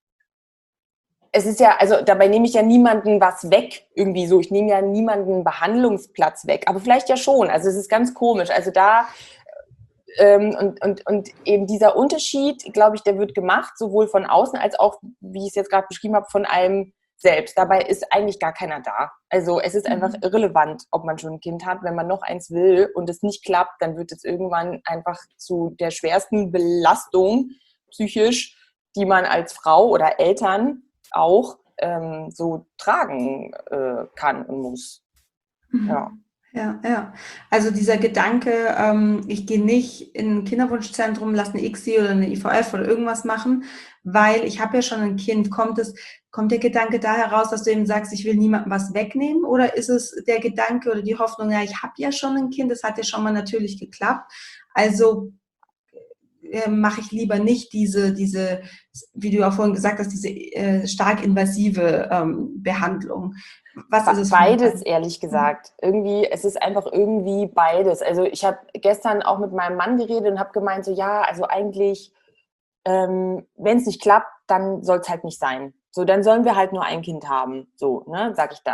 es ist ja, also dabei nehme ich ja niemanden was weg, irgendwie so. Ich nehme ja niemanden Behandlungsplatz weg, aber vielleicht ja schon. Also es ist ganz komisch. Also da, ähm, und, und, und eben dieser Unterschied, glaube ich, der wird gemacht, sowohl von außen als auch, wie ich es jetzt gerade beschrieben habe, von einem selbst. Dabei ist eigentlich gar keiner da. Also es ist einfach Mhm. irrelevant, ob man schon ein Kind hat. Wenn man noch eins will und es nicht klappt, dann wird es irgendwann einfach zu der schwersten Belastung psychisch, die man als Frau oder Eltern auch ähm, so tragen äh, kann und muss. Ja. Ja, ja. Also dieser Gedanke, ähm, ich gehe nicht in ein Kinderwunschzentrum, lasse eine I C S I oder eine I V F oder irgendwas machen, weil ich habe ja schon ein Kind. Kommt es, kommt der Gedanke da heraus, dass du eben sagst, ich will niemandem was wegnehmen? Oder ist es der Gedanke oder die Hoffnung, ja, ich habe ja schon ein Kind, das hat ja schon mal natürlich geklappt. Also äh, mache ich lieber nicht diese, diese, wie du ja vorhin gesagt hast, diese äh, stark invasive ähm, Behandlung. Was ist es von den Beides, beiden? ehrlich gesagt. Irgendwie, es ist einfach irgendwie beides. Also ich habe gestern auch mit meinem Mann geredet und habe gemeint, so ja, also eigentlich, ähm, wenn es nicht klappt, dann soll es halt nicht sein. So, dann sollen wir halt nur ein Kind haben. So, ne, sag ich dann.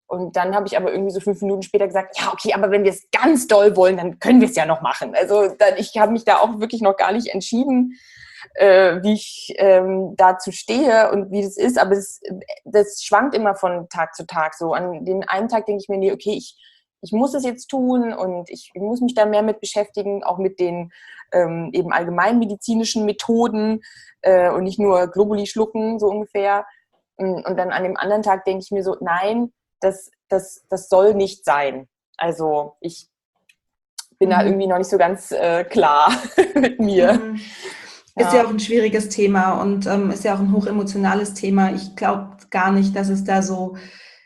Und dann habe ich aber irgendwie so fünf Minuten später gesagt, ja, okay, aber wenn wir es ganz doll wollen, dann können wir es ja noch machen. Also dann, ich habe mich da auch wirklich noch gar nicht entschieden, äh, wie ich ähm, dazu stehe und wie das ist. Aber das, das schwankt immer von Tag zu Tag so. An den einen Tag denke ich mir, nee, okay, ich, ich muss es jetzt tun und ich muss mich da mehr mit beschäftigen, auch mit den ähm, eben allgemeinmedizinischen Methoden äh, und nicht nur Globuli schlucken, so ungefähr. Und dann an dem anderen Tag denke ich mir so, nein, das, das, das soll nicht sein. Also ich bin mhm. da irgendwie noch nicht so ganz äh, klar mit mir. Mhm. Ist ja. ja auch ein schwieriges Thema und ähm, ist ja auch ein hochemotionales Thema. Ich glaube gar nicht, dass es da so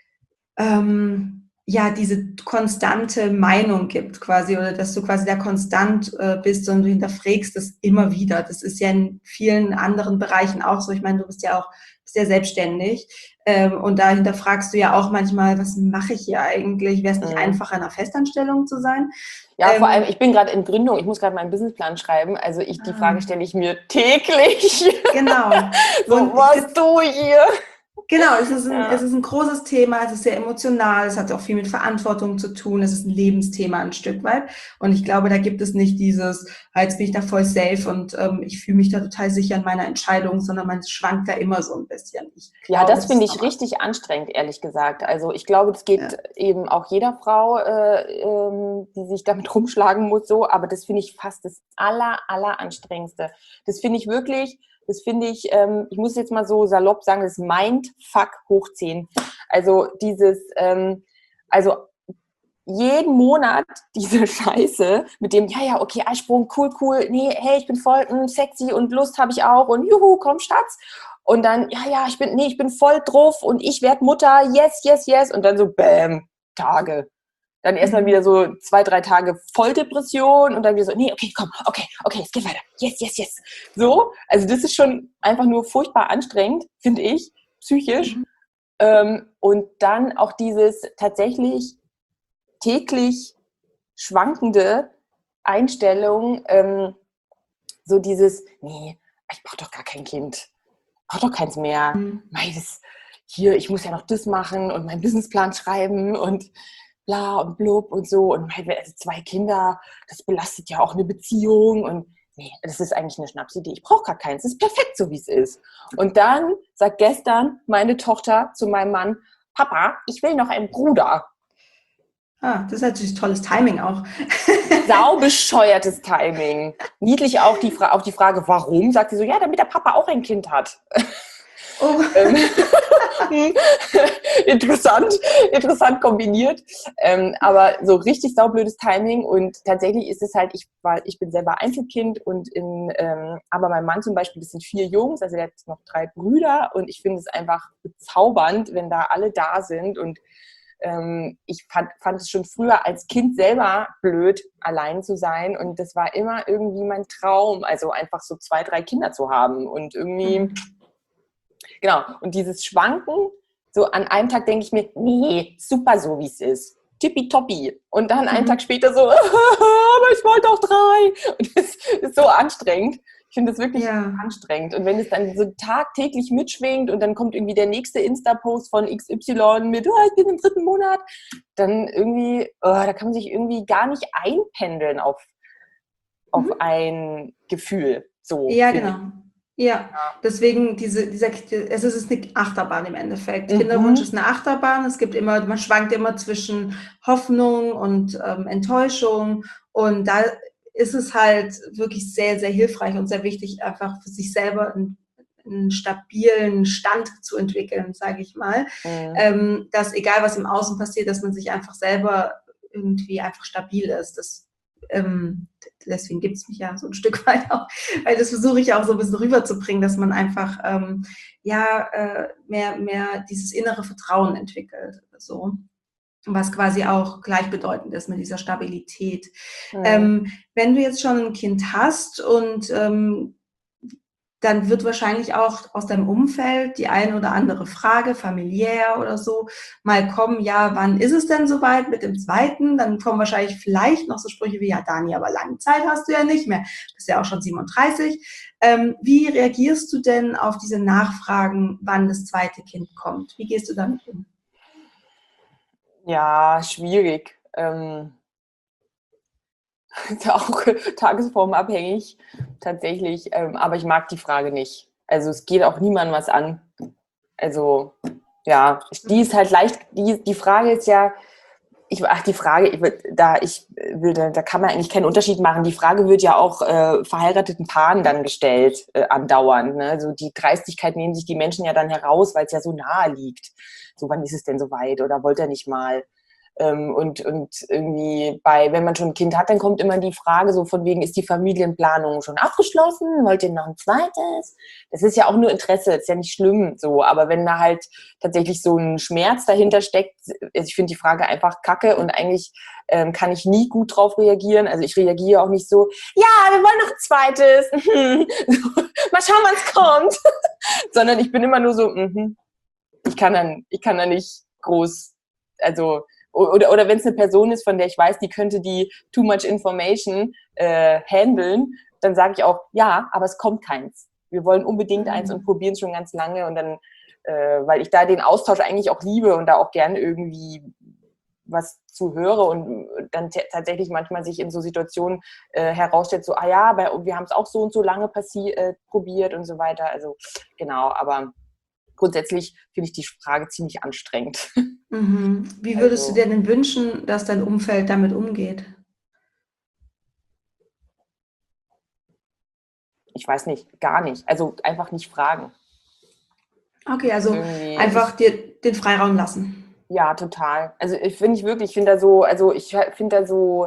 ähm, ja diese konstante Meinung gibt quasi oder dass du quasi da konstant äh, bist und du hinterfragst das immer wieder. Das ist ja in vielen anderen Bereichen auch so. Ich meine, du bist ja auch sehr selbstständig ähm, und da hinterfragst du ja auch manchmal, was mache ich hier eigentlich? Wäre es nicht mhm. einfacher, in einer Festanstellung zu sein? Ja, ähm, vor allem, ich bin gerade in Gründung, ich muss gerade meinen Businessplan schreiben, also ich, die Frage stelle ich mir täglich. Genau. So, und was tue ich hier? Genau, es ist, ein, ja. es ist ein großes Thema, es ist sehr emotional, es hat auch viel mit Verantwortung zu tun, es ist ein Lebensthema ein Stück weit und ich glaube, da gibt es nicht dieses, jetzt bin ich da voll safe und ähm, ich fühle mich da total sicher in meiner Entscheidung, sondern man schwankt da immer so ein bisschen. Ich glaube, ja, das, das finde ich richtig anstrengend, ehrlich gesagt. Also ich glaube, das geht ja. eben auch jeder Frau, äh, ähm, die sich damit rumschlagen muss, so, aber das finde ich fast das aller, aller anstrengendste. Das finde ich wirklich... Das finde ich, ähm, ich muss jetzt mal so salopp sagen, das Mindfuck hoch zehn. Also dieses, ähm, also jeden Monat diese Scheiße mit dem, ja, ja, okay, Eisprung, cool, cool, nee, hey, ich bin voll mh, sexy und Lust habe ich auch und juhu, komm, Schatz. Und dann, ja, ja, ich bin, nee, ich bin voll drauf und ich werde Mutter, yes, yes, yes. Und dann so, bäm, Tage. Dann erstmal wieder so zwei, drei Tage Volldepression und dann wieder so, nee, okay, komm, okay, okay, es geht weiter. Yes, yes, yes. So, also das ist schon einfach nur furchtbar anstrengend, finde ich, psychisch. Mhm. Ähm, und dann auch dieses tatsächlich täglich schwankende Einstellung, ähm, so dieses, nee, ich brauche doch gar kein Kind, ich brauche doch keins mehr. Mhm. Meines, hier, ich muss ja noch das machen und meinen Businessplan schreiben und bla und blub und so und also zwei Kinder, das belastet ja auch eine Beziehung und nee, das ist eigentlich eine Schnapsidee. Ich brauche gar keins, es ist perfekt so, wie es ist. Und dann sagt gestern meine Tochter zu meinem Mann, Papa, ich will noch einen Bruder. Ah, das ist natürlich tolles Timing auch. Saubescheuertes Timing. Niedlich auch die, Fra- auch die Frage, warum? Sagt sie so, ja, damit der Papa auch ein Kind hat. Oh. interessant, interessant kombiniert. Ähm, aber so richtig saublödes Timing und tatsächlich ist es halt, ich war, ich bin selber Einzelkind und in, ähm, aber mein Mann zum Beispiel, das sind vier Jungs, also der hat noch drei Brüder und ich finde es einfach bezaubernd, wenn da alle da sind und ähm, ich fand, fand es schon früher als Kind selber blöd, allein zu sein und das war immer irgendwie mein Traum, also einfach so zwei, drei Kinder zu haben und irgendwie mhm. Genau, und dieses Schwanken, so an einem Tag denke ich mir, nee, super so, wie es ist. Tippitoppi. Und dann einen mhm. Tag später so, aber ich wollte auch drei. Und das ist so anstrengend. Ich finde das wirklich ja. anstrengend. Und wenn es dann so tagtäglich mitschwingt und dann kommt irgendwie der nächste Insta-Post von X Y mit, oh, ich bin im dritten Monat, dann irgendwie, oh, da kann man sich irgendwie gar nicht einpendeln auf, auf mhm. ein Gefühl. So, ja, genau. Ja, deswegen diese, dieser, es ist eine Achterbahn im Endeffekt. Mhm. Kinderwunsch ist eine Achterbahn. Es gibt immer, man schwankt immer zwischen Hoffnung und ähm, Enttäuschung. Und da ist es halt wirklich sehr, sehr hilfreich und sehr wichtig, einfach für sich selber einen, einen stabilen Stand zu entwickeln, sage ich mal. Mhm. Ähm, dass egal, was im Außen passiert, dass man sich einfach selber irgendwie einfach stabil ist. Das Ähm, deswegen gibt es mich ja so ein Stück weit auch, weil das versuche ich auch so ein bisschen rüberzubringen, dass man einfach ähm, ja äh, mehr, mehr dieses innere Vertrauen entwickelt, so, was quasi auch gleichbedeutend ist mit dieser Stabilität. Mhm. Ähm, wenn du jetzt schon ein Kind hast und ähm, dann wird wahrscheinlich auch aus deinem Umfeld die eine oder andere Frage, familiär oder so, mal kommen, ja, wann ist es denn soweit mit dem zweiten? Dann kommen wahrscheinlich vielleicht noch so Sprüche wie, ja, Dani, aber lange Zeit hast du ja nicht mehr. Du bist ja auch schon siebenunddreißig. Ähm, wie reagierst du denn auf diese Nachfragen, wann das zweite Kind kommt? Wie gehst du damit um? Ja, schwierig. Ähm, ist ja auch tagesformabhängig tatsächlich. Ähm, aber ich mag die Frage nicht. Also es geht auch niemandem was an. Also ja, die ist halt leicht, die, die Frage ist ja, ich, ach die Frage, ich, da, ich will, da, da kann man eigentlich keinen Unterschied machen. Die Frage wird ja auch äh, verheirateten Paaren dann gestellt, äh, andauernd. Ne? Also die Dreistigkeit nehmen sich die Menschen ja dann heraus, weil es ja so nahe liegt. So, wann ist es denn soweit oder wollt ihr nicht mal? Ähm, und, und irgendwie bei, wenn man schon ein Kind hat, dann kommt immer die Frage so von wegen, ist die Familienplanung schon abgeschlossen? Wollt ihr noch ein zweites? Das ist ja auch nur Interesse, ist ja nicht schlimm so, aber wenn da halt tatsächlich so ein Schmerz dahinter steckt, also ich finde die Frage einfach kacke und eigentlich ähm, kann ich nie gut drauf reagieren. Also ich reagiere auch nicht so, ja, wir wollen noch ein zweites. Mal schauen, wann es kommt. Sondern ich bin immer nur so, mm-hmm. ich kann dann, ich kann dann nicht groß, also oder, oder wenn es eine Person ist, von der ich weiß, die könnte die too much information äh, handeln, dann sage ich auch, ja, aber es kommt keins. Wir wollen unbedingt mhm. eins und probieren es schon ganz lange und dann, äh, weil ich da den Austausch eigentlich auch liebe und da auch gerne irgendwie was zu höre und dann t- tatsächlich manchmal sich in so Situationen äh, herausstellt, so, ah ja, bei, wir haben es auch so und so lange passi- äh, probiert und so weiter. Also genau, aber grundsätzlich finde ich die Frage ziemlich anstrengend. Mhm. Wie würdest also, du dir denn wünschen, dass dein Umfeld damit umgeht? Ich weiß nicht, gar nicht. Also einfach nicht fragen. Okay, also Irgendwie einfach ich, dir den Freiraum lassen. Ja, total. Also ich finde ich wirklich, ich finde da so, also ich finde da so,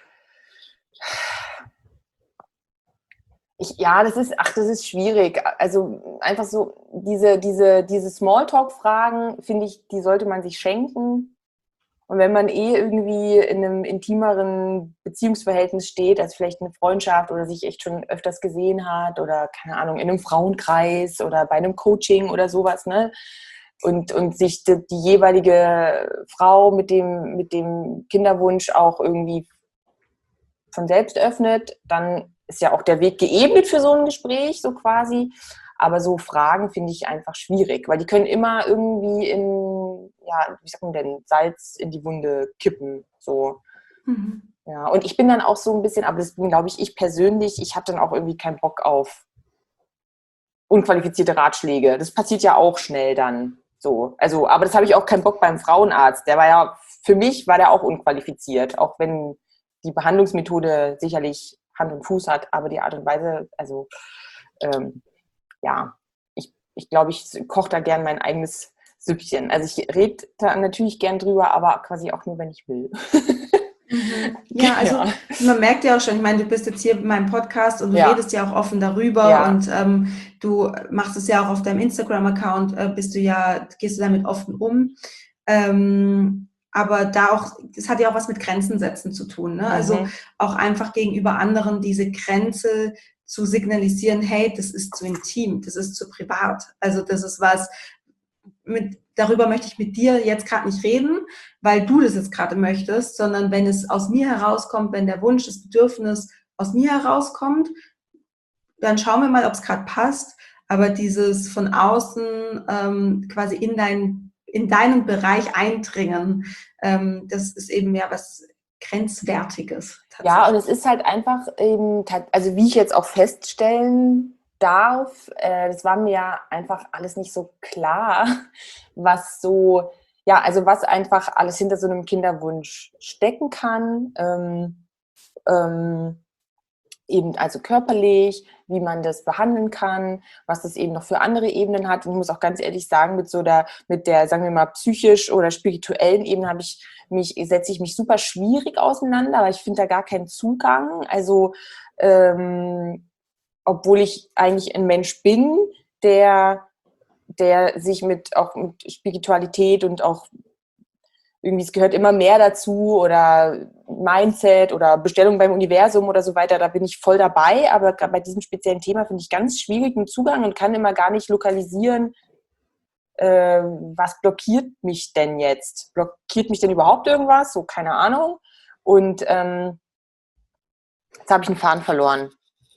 Ich, ja, das ist, ach, das ist schwierig. Also einfach so, diese, diese, diese Smalltalk-Fragen, finde ich, die sollte man sich schenken. Und wenn man eh irgendwie in einem intimeren Beziehungsverhältnis steht, also vielleicht eine Freundschaft oder sich echt schon öfters gesehen hat oder, keine Ahnung, in einem Frauenkreis oder bei einem Coaching oder sowas, ne? Und, und sich die, die jeweilige Frau mit dem, mit dem Kinderwunsch auch irgendwie von selbst öffnet, dann ist ja auch der Weg geebnet für so ein Gespräch, so quasi. Aber so Fragen finde ich einfach schwierig, weil die können immer irgendwie in, ja, wie sagt man denn, Salz in die Wunde kippen, so. Mhm. Ja, und ich bin dann auch so ein bisschen, aber das bin, glaube ich, ich persönlich, ich habe dann auch irgendwie keinen Bock auf unqualifizierte Ratschläge. Das passiert ja auch schnell dann, so. Also, aber das habe ich auch keinen Bock beim Frauenarzt. Der war ja, für mich war der auch unqualifiziert, auch wenn die Behandlungsmethode sicherlich Hand und Fuß hat, aber die Art und Weise, also ähm, ja, ich, ich glaube, ich koche da gern mein eigenes Süppchen. Also ich rede da natürlich gern drüber, aber quasi auch nur, wenn ich will. Mhm. Ja, also ja. Man merkt ja auch schon, ich meine, du bist jetzt hier in meinem Podcast und du ja. redest ja auch offen darüber ja. und ähm, du machst es ja auch auf deinem Instagram-Account, äh, bist du ja, gehst du damit offen um. Ähm, aber da auch, das hat ja auch was mit Grenzen setzen zu tun. Ne? Mhm. Also auch einfach gegenüber anderen diese Grenze zu signalisieren, hey, das ist zu intim, das ist zu privat. Also das ist was, mit, darüber möchte ich mit dir jetzt gerade nicht reden, weil du das jetzt gerade möchtest, sondern wenn es aus mir herauskommt, wenn der Wunsch, das Bedürfnis aus mir herauskommt, dann schauen wir mal, ob es gerade passt. Aber dieses von außen ähm, quasi in dein in deinen Bereich eindringen, ähm, das ist eben ja was Grenzwertiges. Ja, und es ist halt einfach eben, also wie ich jetzt auch feststellen darf, äh, das war mir ja einfach alles nicht so klar, was so, ja, also was einfach alles hinter so einem Kinderwunsch stecken kann, ähm, ähm, eben also körperlich, wie man das behandeln kann, was das eben noch für andere Ebenen hat. Und ich muss auch ganz ehrlich sagen, mit so der, mit der, sagen wir mal, psychisch oder spirituellen Ebene habe ich mich, setze ich mich super schwierig auseinander, aber ich finde da gar keinen Zugang. Also, ähm, obwohl ich eigentlich ein Mensch bin, der, der sich mit auch mit Spiritualität und auch irgendwie, es gehört immer mehr dazu oder Mindset oder Bestellung beim Universum oder so weiter, da bin ich voll dabei, aber gerade bei diesem speziellen Thema finde ich ganz schwierig den Zugang und kann immer gar nicht lokalisieren, äh, was blockiert mich denn jetzt? Blockiert mich denn überhaupt irgendwas? So, keine Ahnung. Und ähm, jetzt habe ich einen Faden verloren.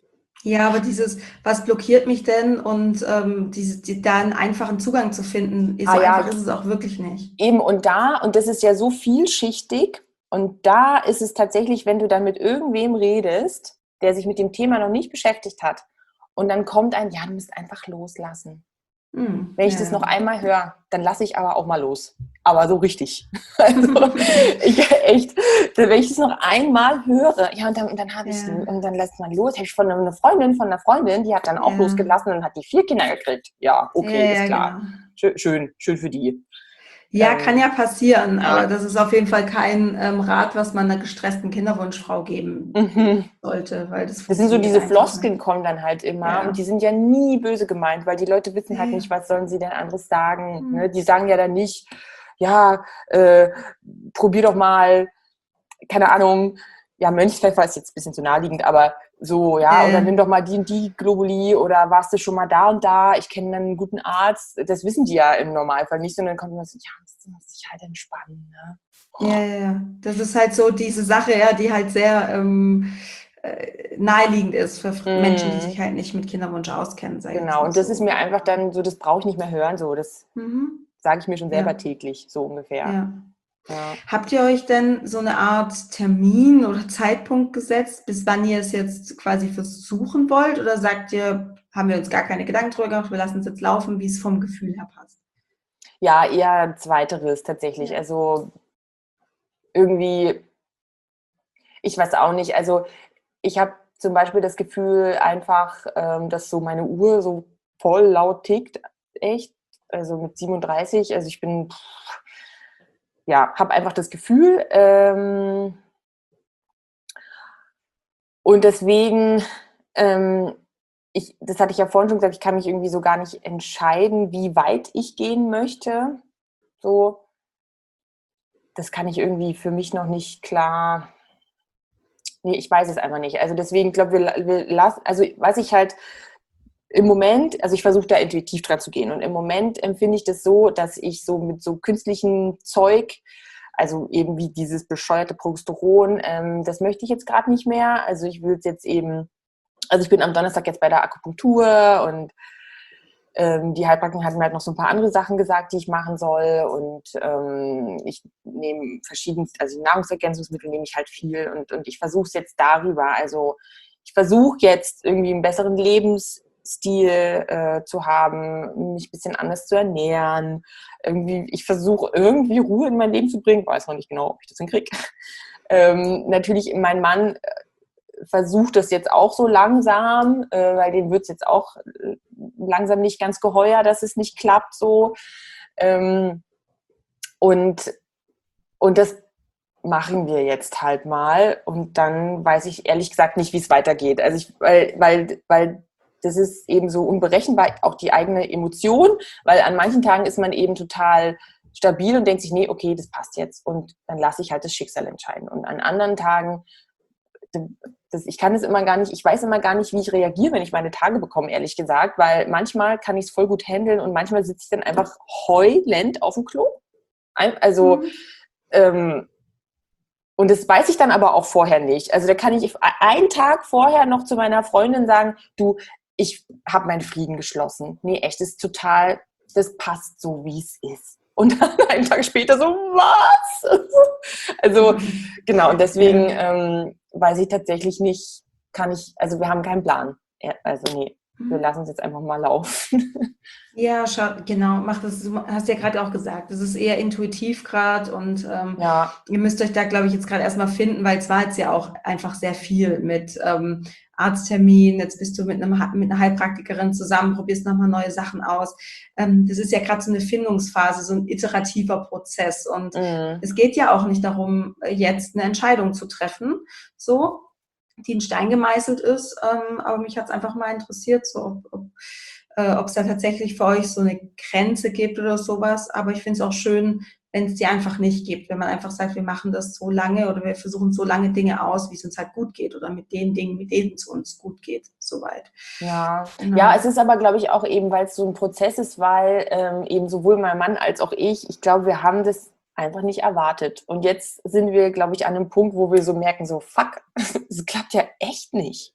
Ja, aber dieses, was blockiert mich denn und ähm, diese, die, da einen einfachen Zugang zu finden, so Ah einfach ja, ist es auch wirklich nicht. eben und da, und das ist ja so vielschichtig, und da ist es tatsächlich, wenn du dann mit irgendwem redest, der sich mit dem Thema noch nicht beschäftigt hat, und dann kommt ein, ja, du musst einfach loslassen. Hm, Wenn ich ja, das noch ja. einmal höre, dann lasse ich aber auch mal los. Aber so richtig. Also ich echt, wenn ich das noch einmal höre, ja, und dann, und dann habe ich, Ja, und dann lässt man los. Habe ich von einer Freundin, von einer Freundin, die hat dann auch ja, losgelassen und hat die vier Kinder gekriegt. Ja, ja, okay, ist ja, klar. genau. Schön, schön, schön für die. Ja, kann ja Ähm, passieren, aber ja. das ist auf jeden Fall kein ähm, Rat, was man einer gestressten Kinderwunschfrau geben Mhm. sollte, weil das Das sind so funktioniert diese einfach nicht. Floskeln kommen dann halt immer, und Ja, die sind ja nie böse gemeint, weil die Leute wissen halt nee. nicht, was sollen sie denn anderes sagen. Hm. Ne? Die sagen ja dann nicht, ja, äh, probier doch mal, keine Ahnung, ja, Mönchspfeffer ist jetzt ein bisschen zu naheliegend, aber so, ja, oder nimm Äh, doch mal die und die Globuli, oder warst du schon mal da und da, ich kenne einen guten Arzt. Das wissen die ja im Normalfall nicht, sondern dann kommt man so, ja, das muss sich halt entspannen. Ne? ja, ja, ja. Das ist halt so diese Sache, ja, die halt sehr ähm, äh, naheliegend ist für Fr- Menschen, die sich Mhm. halt nicht mit Kinderwunsch auskennen, sage ich jetzt Genau, mal und das ist so. mir einfach dann so, das brauche ich nicht mehr hören, so, das Mhm. sage ich mir schon selber Ja, täglich, so ungefähr. ja. Ja. Habt ihr euch denn so eine Art Termin oder Zeitpunkt gesetzt, bis wann ihr es jetzt quasi versuchen wollt? Oder sagt ihr, haben wir uns gar keine Gedanken drüber gemacht, wir lassen es jetzt laufen, wie es vom Gefühl her passt? Ja, eher zweiteres tatsächlich. Ja. Also irgendwie, ich weiß auch nicht. Also ich habe zum Beispiel das Gefühl einfach, ähm, dass so meine Uhr so voll laut tickt, echt. Also mit siebenunddreißig, also ich bin, pff, ja, habe einfach das Gefühl. Ähm, und deswegen, ähm, ich, das hatte ich ja vorhin schon gesagt, ich kann mich irgendwie so gar nicht entscheiden, wie weit ich gehen möchte. So, das kann ich irgendwie für mich noch nicht klar. Nee, ich weiß es einfach nicht. Also deswegen glaube wir, wir lassen, also was ich halt im Moment, also ich versuche da intuitiv dran zu gehen, und im Moment empfinde ich das so, dass ich so mit so künstlichem Zeug, also eben wie dieses bescheuerte Progesteron, ähm, das möchte ich jetzt gerade nicht mehr. Also ich will es jetzt eben, also ich bin am Donnerstag jetzt bei der Akupunktur, und ähm, die Heilpraktikerin hat mir halt noch so ein paar andere Sachen gesagt, die ich machen soll, und ähm, ich nehme verschiedene, also Nahrungsergänzungsmittel nehme ich halt viel, und, und ich versuche es jetzt darüber, also ich versuche jetzt irgendwie einen besseren Lebensstil äh, zu haben, mich ein bisschen anders zu ernähren, irgendwie, ich versuche irgendwie Ruhe in mein Leben zu bringen, weiß noch nicht genau, ob ich das hinkriege. Ähm, natürlich, mein Mann versucht das jetzt auch so langsam, äh, weil dem wird es jetzt auch äh, langsam nicht ganz geheuer, dass es nicht klappt so. Ähm, und, und das machen wir jetzt halt mal, und dann weiß ich ehrlich gesagt nicht, wie es weitergeht. Also ich, weil, weil, weil das ist eben so unberechenbar, auch die eigene Emotion, weil an manchen Tagen ist man eben total stabil und denkt sich, nee, okay, das passt jetzt, und dann lasse ich halt das Schicksal entscheiden. Und an anderen Tagen, das, ich kann es immer gar nicht, ich weiß immer gar nicht, wie ich reagiere, wenn ich meine Tage bekomme, ehrlich gesagt, weil manchmal kann ich es voll gut handeln, und manchmal sitze ich dann einfach heulend auf dem Klo. Also, Mhm. ähm, und das weiß ich dann aber auch vorher nicht. Also da kann ich einen Tag vorher noch zu meiner Freundin sagen, du, ich habe meinen Frieden geschlossen. Nee, echt, das ist total, das passt so, wie es ist. Und dann einen Tag später so, was? Also genau, und deswegen Ja. ähm, weiß ich tatsächlich nicht, kann ich, also wir haben keinen Plan. Ja, also nee, wir Mhm. lassen es jetzt einfach mal laufen. Ja, schau, genau, mach das, du hast ja gerade auch gesagt, das ist eher intuitiv gerade und ähm, Ja, ihr müsst euch da, glaube ich, jetzt gerade erstmal finden, weil es war jetzt ja auch einfach sehr viel mit ähm, Arzttermin, jetzt bist du mit, einem, Ha- mit einer Heilpraktikerin zusammen, probierst nochmal neue Sachen aus. Ähm, das ist ja gerade so eine Findungsphase, so ein iterativer Prozess und mm, es geht ja auch nicht darum, jetzt eine Entscheidung zu treffen, so, die in Stein gemeißelt ist, ähm, aber mich hat es einfach mal interessiert, so ob, ob äh, ob es da tatsächlich für euch so eine Grenze gibt oder sowas. Aber ich finde es auch schön, wenn es die einfach nicht gibt, wenn man einfach sagt, wir machen das so lange oder wir versuchen so lange Dinge aus, wie es uns halt gut geht oder mit den Dingen, mit denen es uns gut geht, soweit. ja, ja, Genau. es ist aber, glaube ich, auch eben, weil es so ein Prozess ist, weil ähm, eben sowohl mein Mann als auch ich, ich glaube, wir haben das einfach nicht erwartet. Und jetzt sind wir, glaube ich, an einem Punkt, wo wir so merken, so, fuck, es klappt ja echt nicht.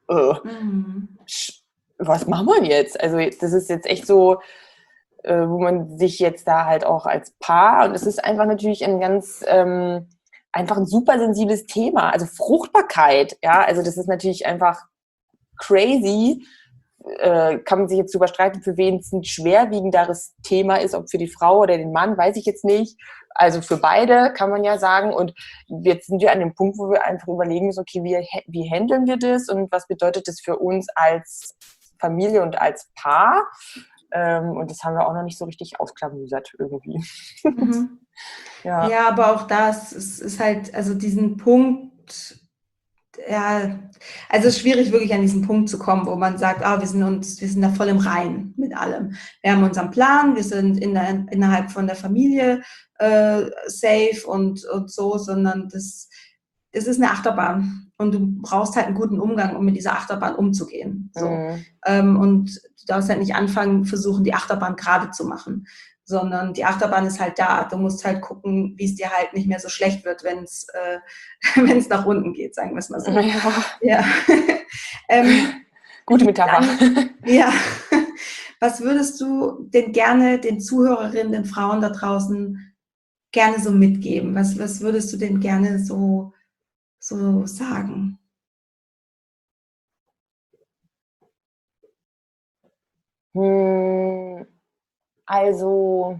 äh, Mhm. was machen wir jetzt? Also das ist jetzt echt so, äh, wo man sich jetzt da halt auch als Paar, und es ist einfach natürlich ein ganz, ähm, einfach ein super sensibles Thema, also Fruchtbarkeit, ja, also das ist natürlich einfach crazy, äh, kann man sich jetzt drüber streiten, für wen es ein schwerwiegenderes Thema ist, ob für die Frau oder den Mann, weiß ich jetzt nicht. Also für beide kann man ja sagen. Und jetzt sind wir an dem Punkt, wo wir einfach überlegen müssen, okay, wie, wie handeln wir das und was bedeutet das für uns als Familie und als Paar? Ähm, und das haben wir auch noch nicht so richtig ausklamüsert irgendwie. Mhm. Ja. Ja, aber auch das ist, ist halt, also diesen Punkt, ja, also es ist schwierig, wirklich an diesen Punkt zu kommen, wo man sagt, ah, wir sind uns, wir sind da voll im Reinen mit allem. Wir haben unseren Plan, wir sind in der, innerhalb von der Familie äh, safe und, und so, sondern das, das ist eine Achterbahn und du brauchst halt einen guten Umgang, um mit dieser Achterbahn umzugehen. So. Mhm. Ähm, und du darfst halt nicht anfangen, versuchen, die Achterbahn gerade zu machen, sondern die Achterbahn ist halt da. Du musst halt gucken, wie es dir halt nicht mehr so schlecht wird, wenn es äh, wenn es nach unten geht, sagen wir es mal so. Ja. Ja. ähm, Gute Metapher. dann, ja. Was würdest du denn gerne den Zuhörerinnen, den Frauen da draußen gerne so mitgeben? Was, was würdest du denn gerne so, so sagen? Hm, also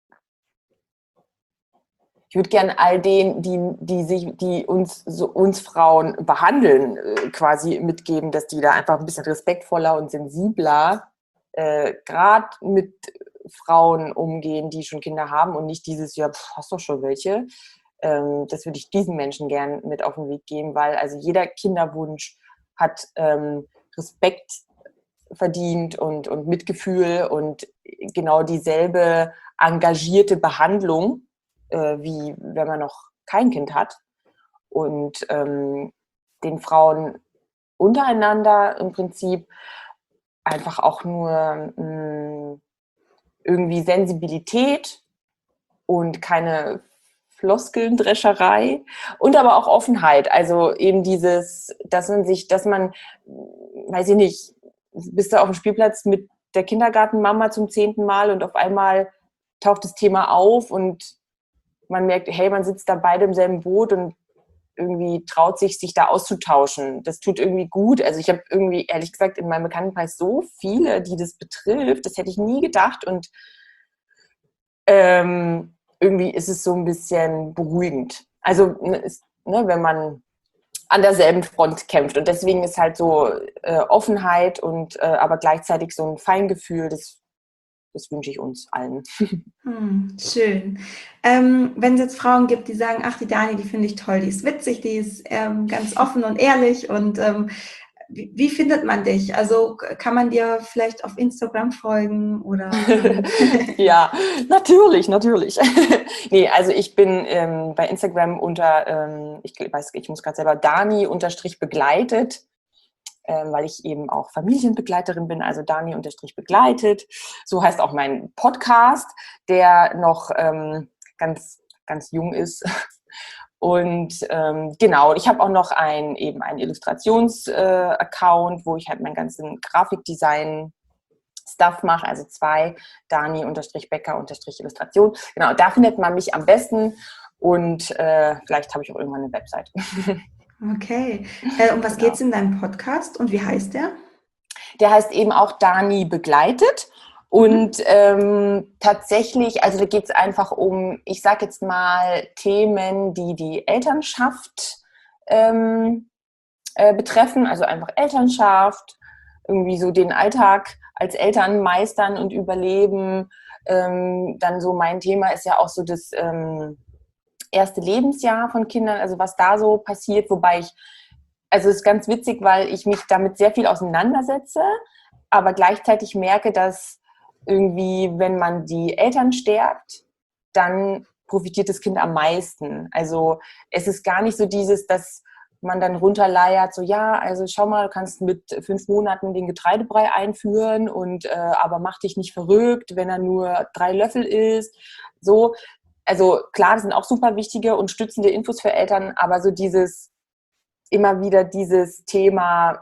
ich würde gerne all denen, die, die sich, die uns, so uns Frauen behandeln, äh, quasi mitgeben, dass die da einfach ein bisschen respektvoller und sensibler äh, gerade mit Frauen umgehen, die schon Kinder haben und nicht dieses, ja, pf, hast doch schon welche. Ähm, das würde ich diesen Menschen gern mit auf den Weg geben, weil also jeder Kinderwunsch hat ähm, Respekt verdient und, und Mitgefühl und genau dieselbe engagierte Behandlung, äh, wie wenn man noch kein Kind hat. Und ähm, den Frauen untereinander im Prinzip einfach auch nur mh, irgendwie Sensibilität und keine Floskelndrescherei und aber auch Offenheit. Also eben dieses, dass man sich, dass man, weiß ich nicht, bist du auf dem Spielplatz mit der Kindergartenmama zum zehnten Mal und auf einmal taucht das Thema auf und man merkt, hey, man sitzt da beide im selben Boot und irgendwie traut sich, sich da auszutauschen. Das tut irgendwie gut. Also ich habe irgendwie, ehrlich gesagt, in meinem Bekanntenkreis so viele, die das betrifft. Das hätte ich nie gedacht. Und ähm, irgendwie ist es so ein bisschen beruhigend. Also ne, ist, ne, wenn man an derselben Front kämpft. Und deswegen ist halt so äh, Offenheit und äh, aber gleichzeitig so ein Feingefühl, das, das wünsche ich uns allen. Hm, schön. Ähm, wenn es jetzt Frauen gibt, die sagen, ach, die Dani, die finde ich toll, die ist witzig, die ist ähm, ganz offen und ehrlich und ähm, wie, wie findet man dich? Also kann man dir vielleicht auf Instagram folgen oder? Ähm Ja, natürlich, natürlich. Nee, also ich bin ähm, bei Instagram unter, ähm, ich weiß, ich muss gerade selber Dani unterstrich begleitet, ähm, weil ich eben auch Familienbegleiterin bin, also Dani unterstrich begleitet. So heißt auch mein Podcast, der noch ähm, ganz, ganz jung ist. Und ähm, genau, ich habe auch noch ein, eben einen Illustrations-Account, äh, wo ich halt mein ganzen Grafikdesign Stuff mache, also zwei, Dani-Becker-Illustration. Genau, da findet man mich am besten und äh, vielleicht habe ich auch irgendwann eine Website. Okay. Äh, um was Genau. geht's in deinem Podcast und wie heißt der? Der heißt eben auch Dani begleitet. Und mhm. ähm, tatsächlich, also da geht es einfach um, ich sage jetzt mal, Themen, die die Elternschaft ähm, äh, betreffen, also einfach Elternschaft, irgendwie so den Alltag als Eltern meistern und überleben. Ähm, dann so mein Thema ist ja auch so das ähm, erste Lebensjahr von Kindern, also was da so passiert, wobei ich, also es ist ganz witzig, weil ich mich damit sehr viel auseinandersetze, aber gleichzeitig merke, dass irgendwie, wenn man die Eltern stärkt, dann profitiert das Kind am meisten. Also es ist gar nicht so dieses, dass man dann runterleiert, so ja, also schau mal, du kannst mit fünf Monaten den Getreidebrei einführen und äh, aber mach dich nicht verrückt, wenn er nur drei Löffel isst. So, also klar, das sind auch super wichtige und stützende Infos für Eltern, aber so dieses immer wieder dieses Thema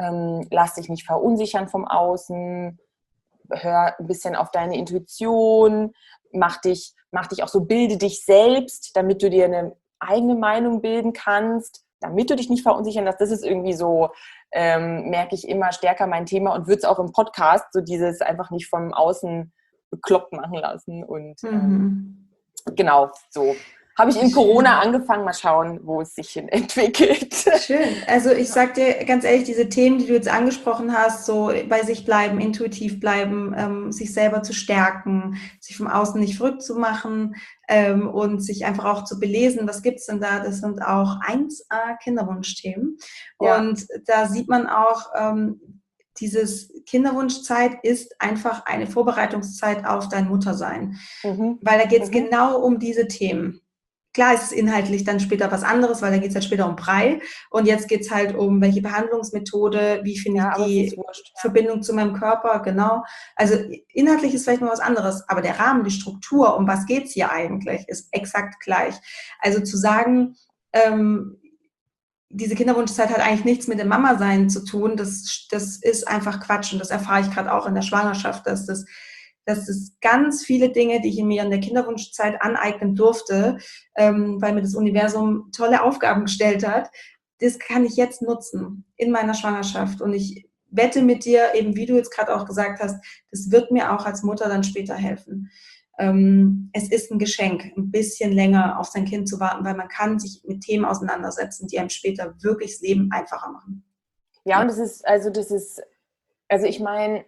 ähm, lass dich nicht verunsichern vom Außen, hör ein bisschen auf deine Intuition, mach dich, mach dich auch so, bilde dich selbst, damit du dir eine eigene Meinung bilden kannst, damit du dich nicht verunsichern lässt. Das ist irgendwie so, ähm, merke ich immer stärker mein Thema und würde es auch im Podcast, so dieses einfach nicht vom Außen bekloppt machen lassen. Und ähm, Mhm. genau, so. Habe ich in Corona angefangen, mal schauen, wo es sich hin entwickelt. Schön. Also ich sag dir ganz ehrlich, diese Themen, die du jetzt angesprochen hast, so bei sich bleiben, intuitiv bleiben, ähm, sich selber zu stärken, sich vom Außen nicht verrückt zu machen ähm, und sich einfach auch zu belesen, was gibt's denn da? Das sind auch eins A Kinderwunschthemen. Ja. Und da sieht man auch, ähm, dieses Kinderwunschzeit ist einfach eine Vorbereitungszeit auf dein Muttersein. Mhm. Weil da geht's Mhm. genau um diese Themen. Klar ist es inhaltlich dann später was anderes, weil da geht es halt später um Brei und jetzt geht es halt um welche Behandlungsmethode, wie finde Ja, ich aber es ist die wurscht, ja. Verbindung zu meinem Körper, genau. Also inhaltlich ist vielleicht noch was anderes, aber der Rahmen, die Struktur, um was geht es hier eigentlich, ist exakt gleich. Also zu sagen, ähm, diese Kinderwunschzeit hat eigentlich nichts mit dem Mama-Sein zu tun, das, das ist einfach Quatsch und das erfahre ich gerade auch in der Schwangerschaft, dass das dass es ganz viele Dinge, die ich in mir in der Kinderwunschzeit aneignen durfte, ähm, weil mir das Universum tolle Aufgaben gestellt hat, das kann ich jetzt nutzen in meiner Schwangerschaft. Und ich wette mit dir, eben wie du jetzt gerade auch gesagt hast, das wird mir auch als Mutter dann später helfen. Ähm, es ist ein Geschenk, ein bisschen länger auf sein Kind zu warten, weil man kann sich mit Themen auseinandersetzen, die einem später wirklich das Leben einfacher machen. Ja, ja. Und das ist, also das ist, also ich meine,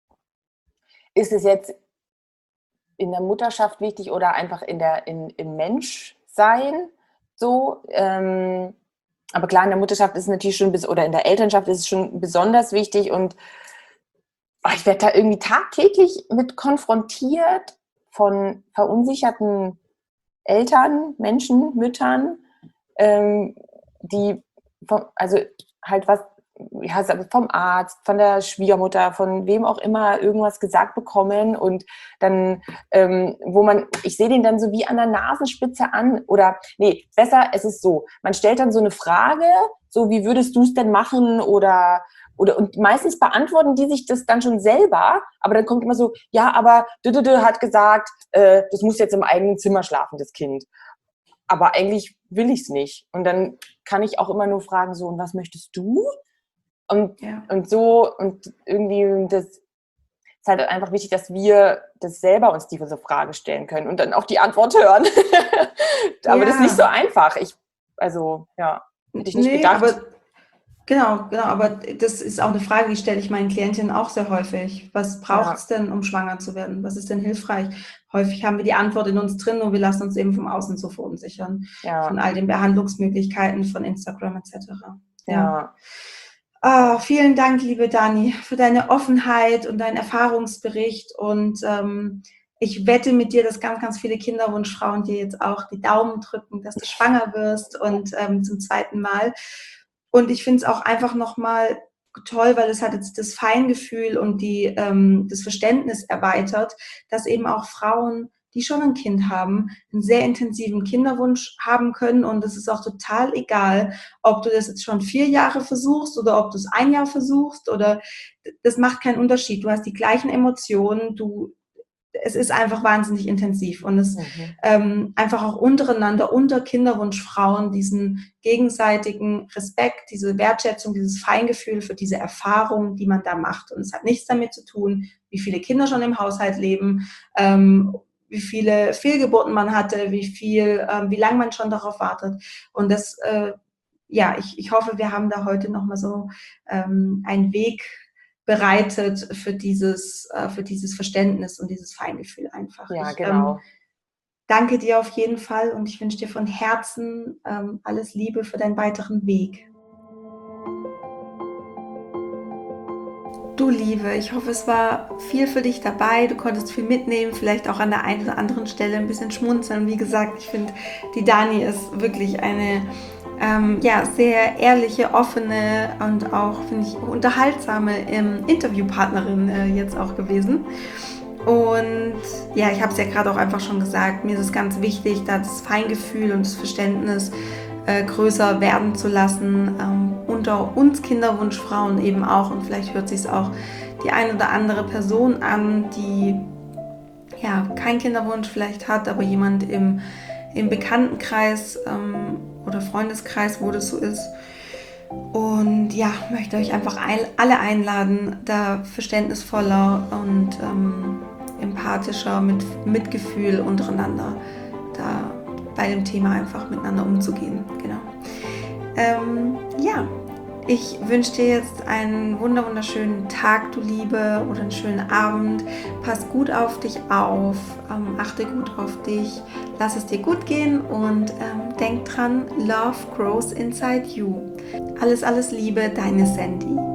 ist es jetzt in der Mutterschaft wichtig oder einfach in der, in, im Menschsein so? Ähm, aber klar, in der Mutterschaft ist es natürlich schon, oder in der Elternschaft ist es schon besonders wichtig und oh, ich werde da irgendwie tagtäglich mit konfrontiert von verunsicherten Eltern, Menschen, Müttern, ähm, die, vom, also halt was, ja, vom Arzt, von der Schwiegermutter, von wem auch immer irgendwas gesagt bekommen und dann, ähm, wo man, ich sehe den dann so wie an der Nasenspitze an oder, nee, besser, es ist so, man stellt dann so eine Frage, so wie würdest du es denn machen oder, oder und meistens beantworten die sich das dann schon selber, aber dann kommt immer so, ja, aber Dödödö hat gesagt, äh, das muss jetzt im eigenen Zimmer schlafen, das Kind. Aber eigentlich will ich es nicht. Und dann kann ich auch immer nur fragen, so, und was möchtest du? Und, ja. und so, und irgendwie, das ist halt einfach wichtig, dass wir das selber uns diese Frage stellen können und dann auch die Antwort hören. Aber ja. Das ist nicht so einfach. Ich, also, ja, hätte ich nicht nee, gedacht. Aber genau, genau, aber das ist auch eine Frage, die stelle ich meinen Klientinnen auch sehr häufig. Was braucht es ja. denn, um schwanger zu werden? Was ist denn hilfreich? Häufig haben wir die Antwort in uns drin und wir lassen uns eben vom Außen so verunsichern. Ja. Von all den Behandlungsmöglichkeiten, von Instagram et cetera. Ja. ja. Oh, vielen Dank, liebe Dani, für deine Offenheit und deinen Erfahrungsbericht. Und ähm, ich wette mit dir, dass ganz, ganz viele Kinderwunschfrauen dir jetzt auch die Daumen drücken, dass du schwanger wirst und ähm, zum zweiten Mal. Und ich finde es auch einfach nochmal toll, weil es hat jetzt das Feingefühl und die, ähm, das Verständnis erweitert, dass eben auch Frauen, die schon ein Kind haben, einen sehr intensiven Kinderwunsch haben können. Und es ist auch total egal, ob du das jetzt schon vier Jahre versuchst oder ob du es ein Jahr versuchst. Oder das macht keinen Unterschied. Du hast die gleichen Emotionen, du es ist einfach wahnsinnig intensiv und es mhm. ähm, einfach auch untereinander, unter Kinderwunschfrauen, diesen gegenseitigen Respekt, diese Wertschätzung, dieses Feingefühl für diese Erfahrung, die man da macht. Und es hat nichts damit zu tun, wie viele Kinder schon im Haushalt leben, ähm, wie viele Fehlgeburten man hatte, wie viel, ähm, wie lange man schon darauf wartet. Und das, äh, ja, ich, ich hoffe, wir haben da heute nochmal so ähm, einen Weg bereitet für dieses, äh, für dieses Verständnis und dieses Feingefühl einfach. Ja, ich, genau. Ähm, danke dir auf jeden Fall und ich wünsche dir von Herzen ähm, alles Liebe für deinen weiteren Weg. Du Liebe, ich hoffe, es war viel für dich dabei. Du konntest viel mitnehmen, vielleicht auch an der einen oder anderen Stelle ein bisschen schmunzeln. Wie gesagt, ich finde, die Dani ist wirklich eine ähm, ja, sehr ehrliche, offene und auch, finde ich, unterhaltsame ähm, Interviewpartnerin äh, jetzt auch gewesen. Und ja, ich habe es ja gerade auch einfach schon gesagt, mir ist es ganz wichtig, da das Feingefühl und das Verständnis äh, größer werden zu lassen ähm, unter unter uns Kinderwunschfrauen eben auch, und vielleicht hört sich es auch die ein oder andere Person an, die ja keinen Kinderwunsch vielleicht hat, aber jemand im, im Bekanntenkreis ähm, oder Freundeskreis, wo das so ist. Und ja, möchte euch einfach ein, alle einladen, da verständnisvoller und ähm, empathischer, mit Mitgefühl untereinander da bei dem Thema einfach miteinander umzugehen. Genau. Ähm, ja, ich wünsche dir jetzt einen wunderschönen Tag, du Liebe, oder einen schönen Abend. Pass gut auf dich auf, ähm, achte gut auf dich, lass es dir gut gehen und ähm, denk dran, Love grows inside you. Alles, alles Liebe, deine Sandy.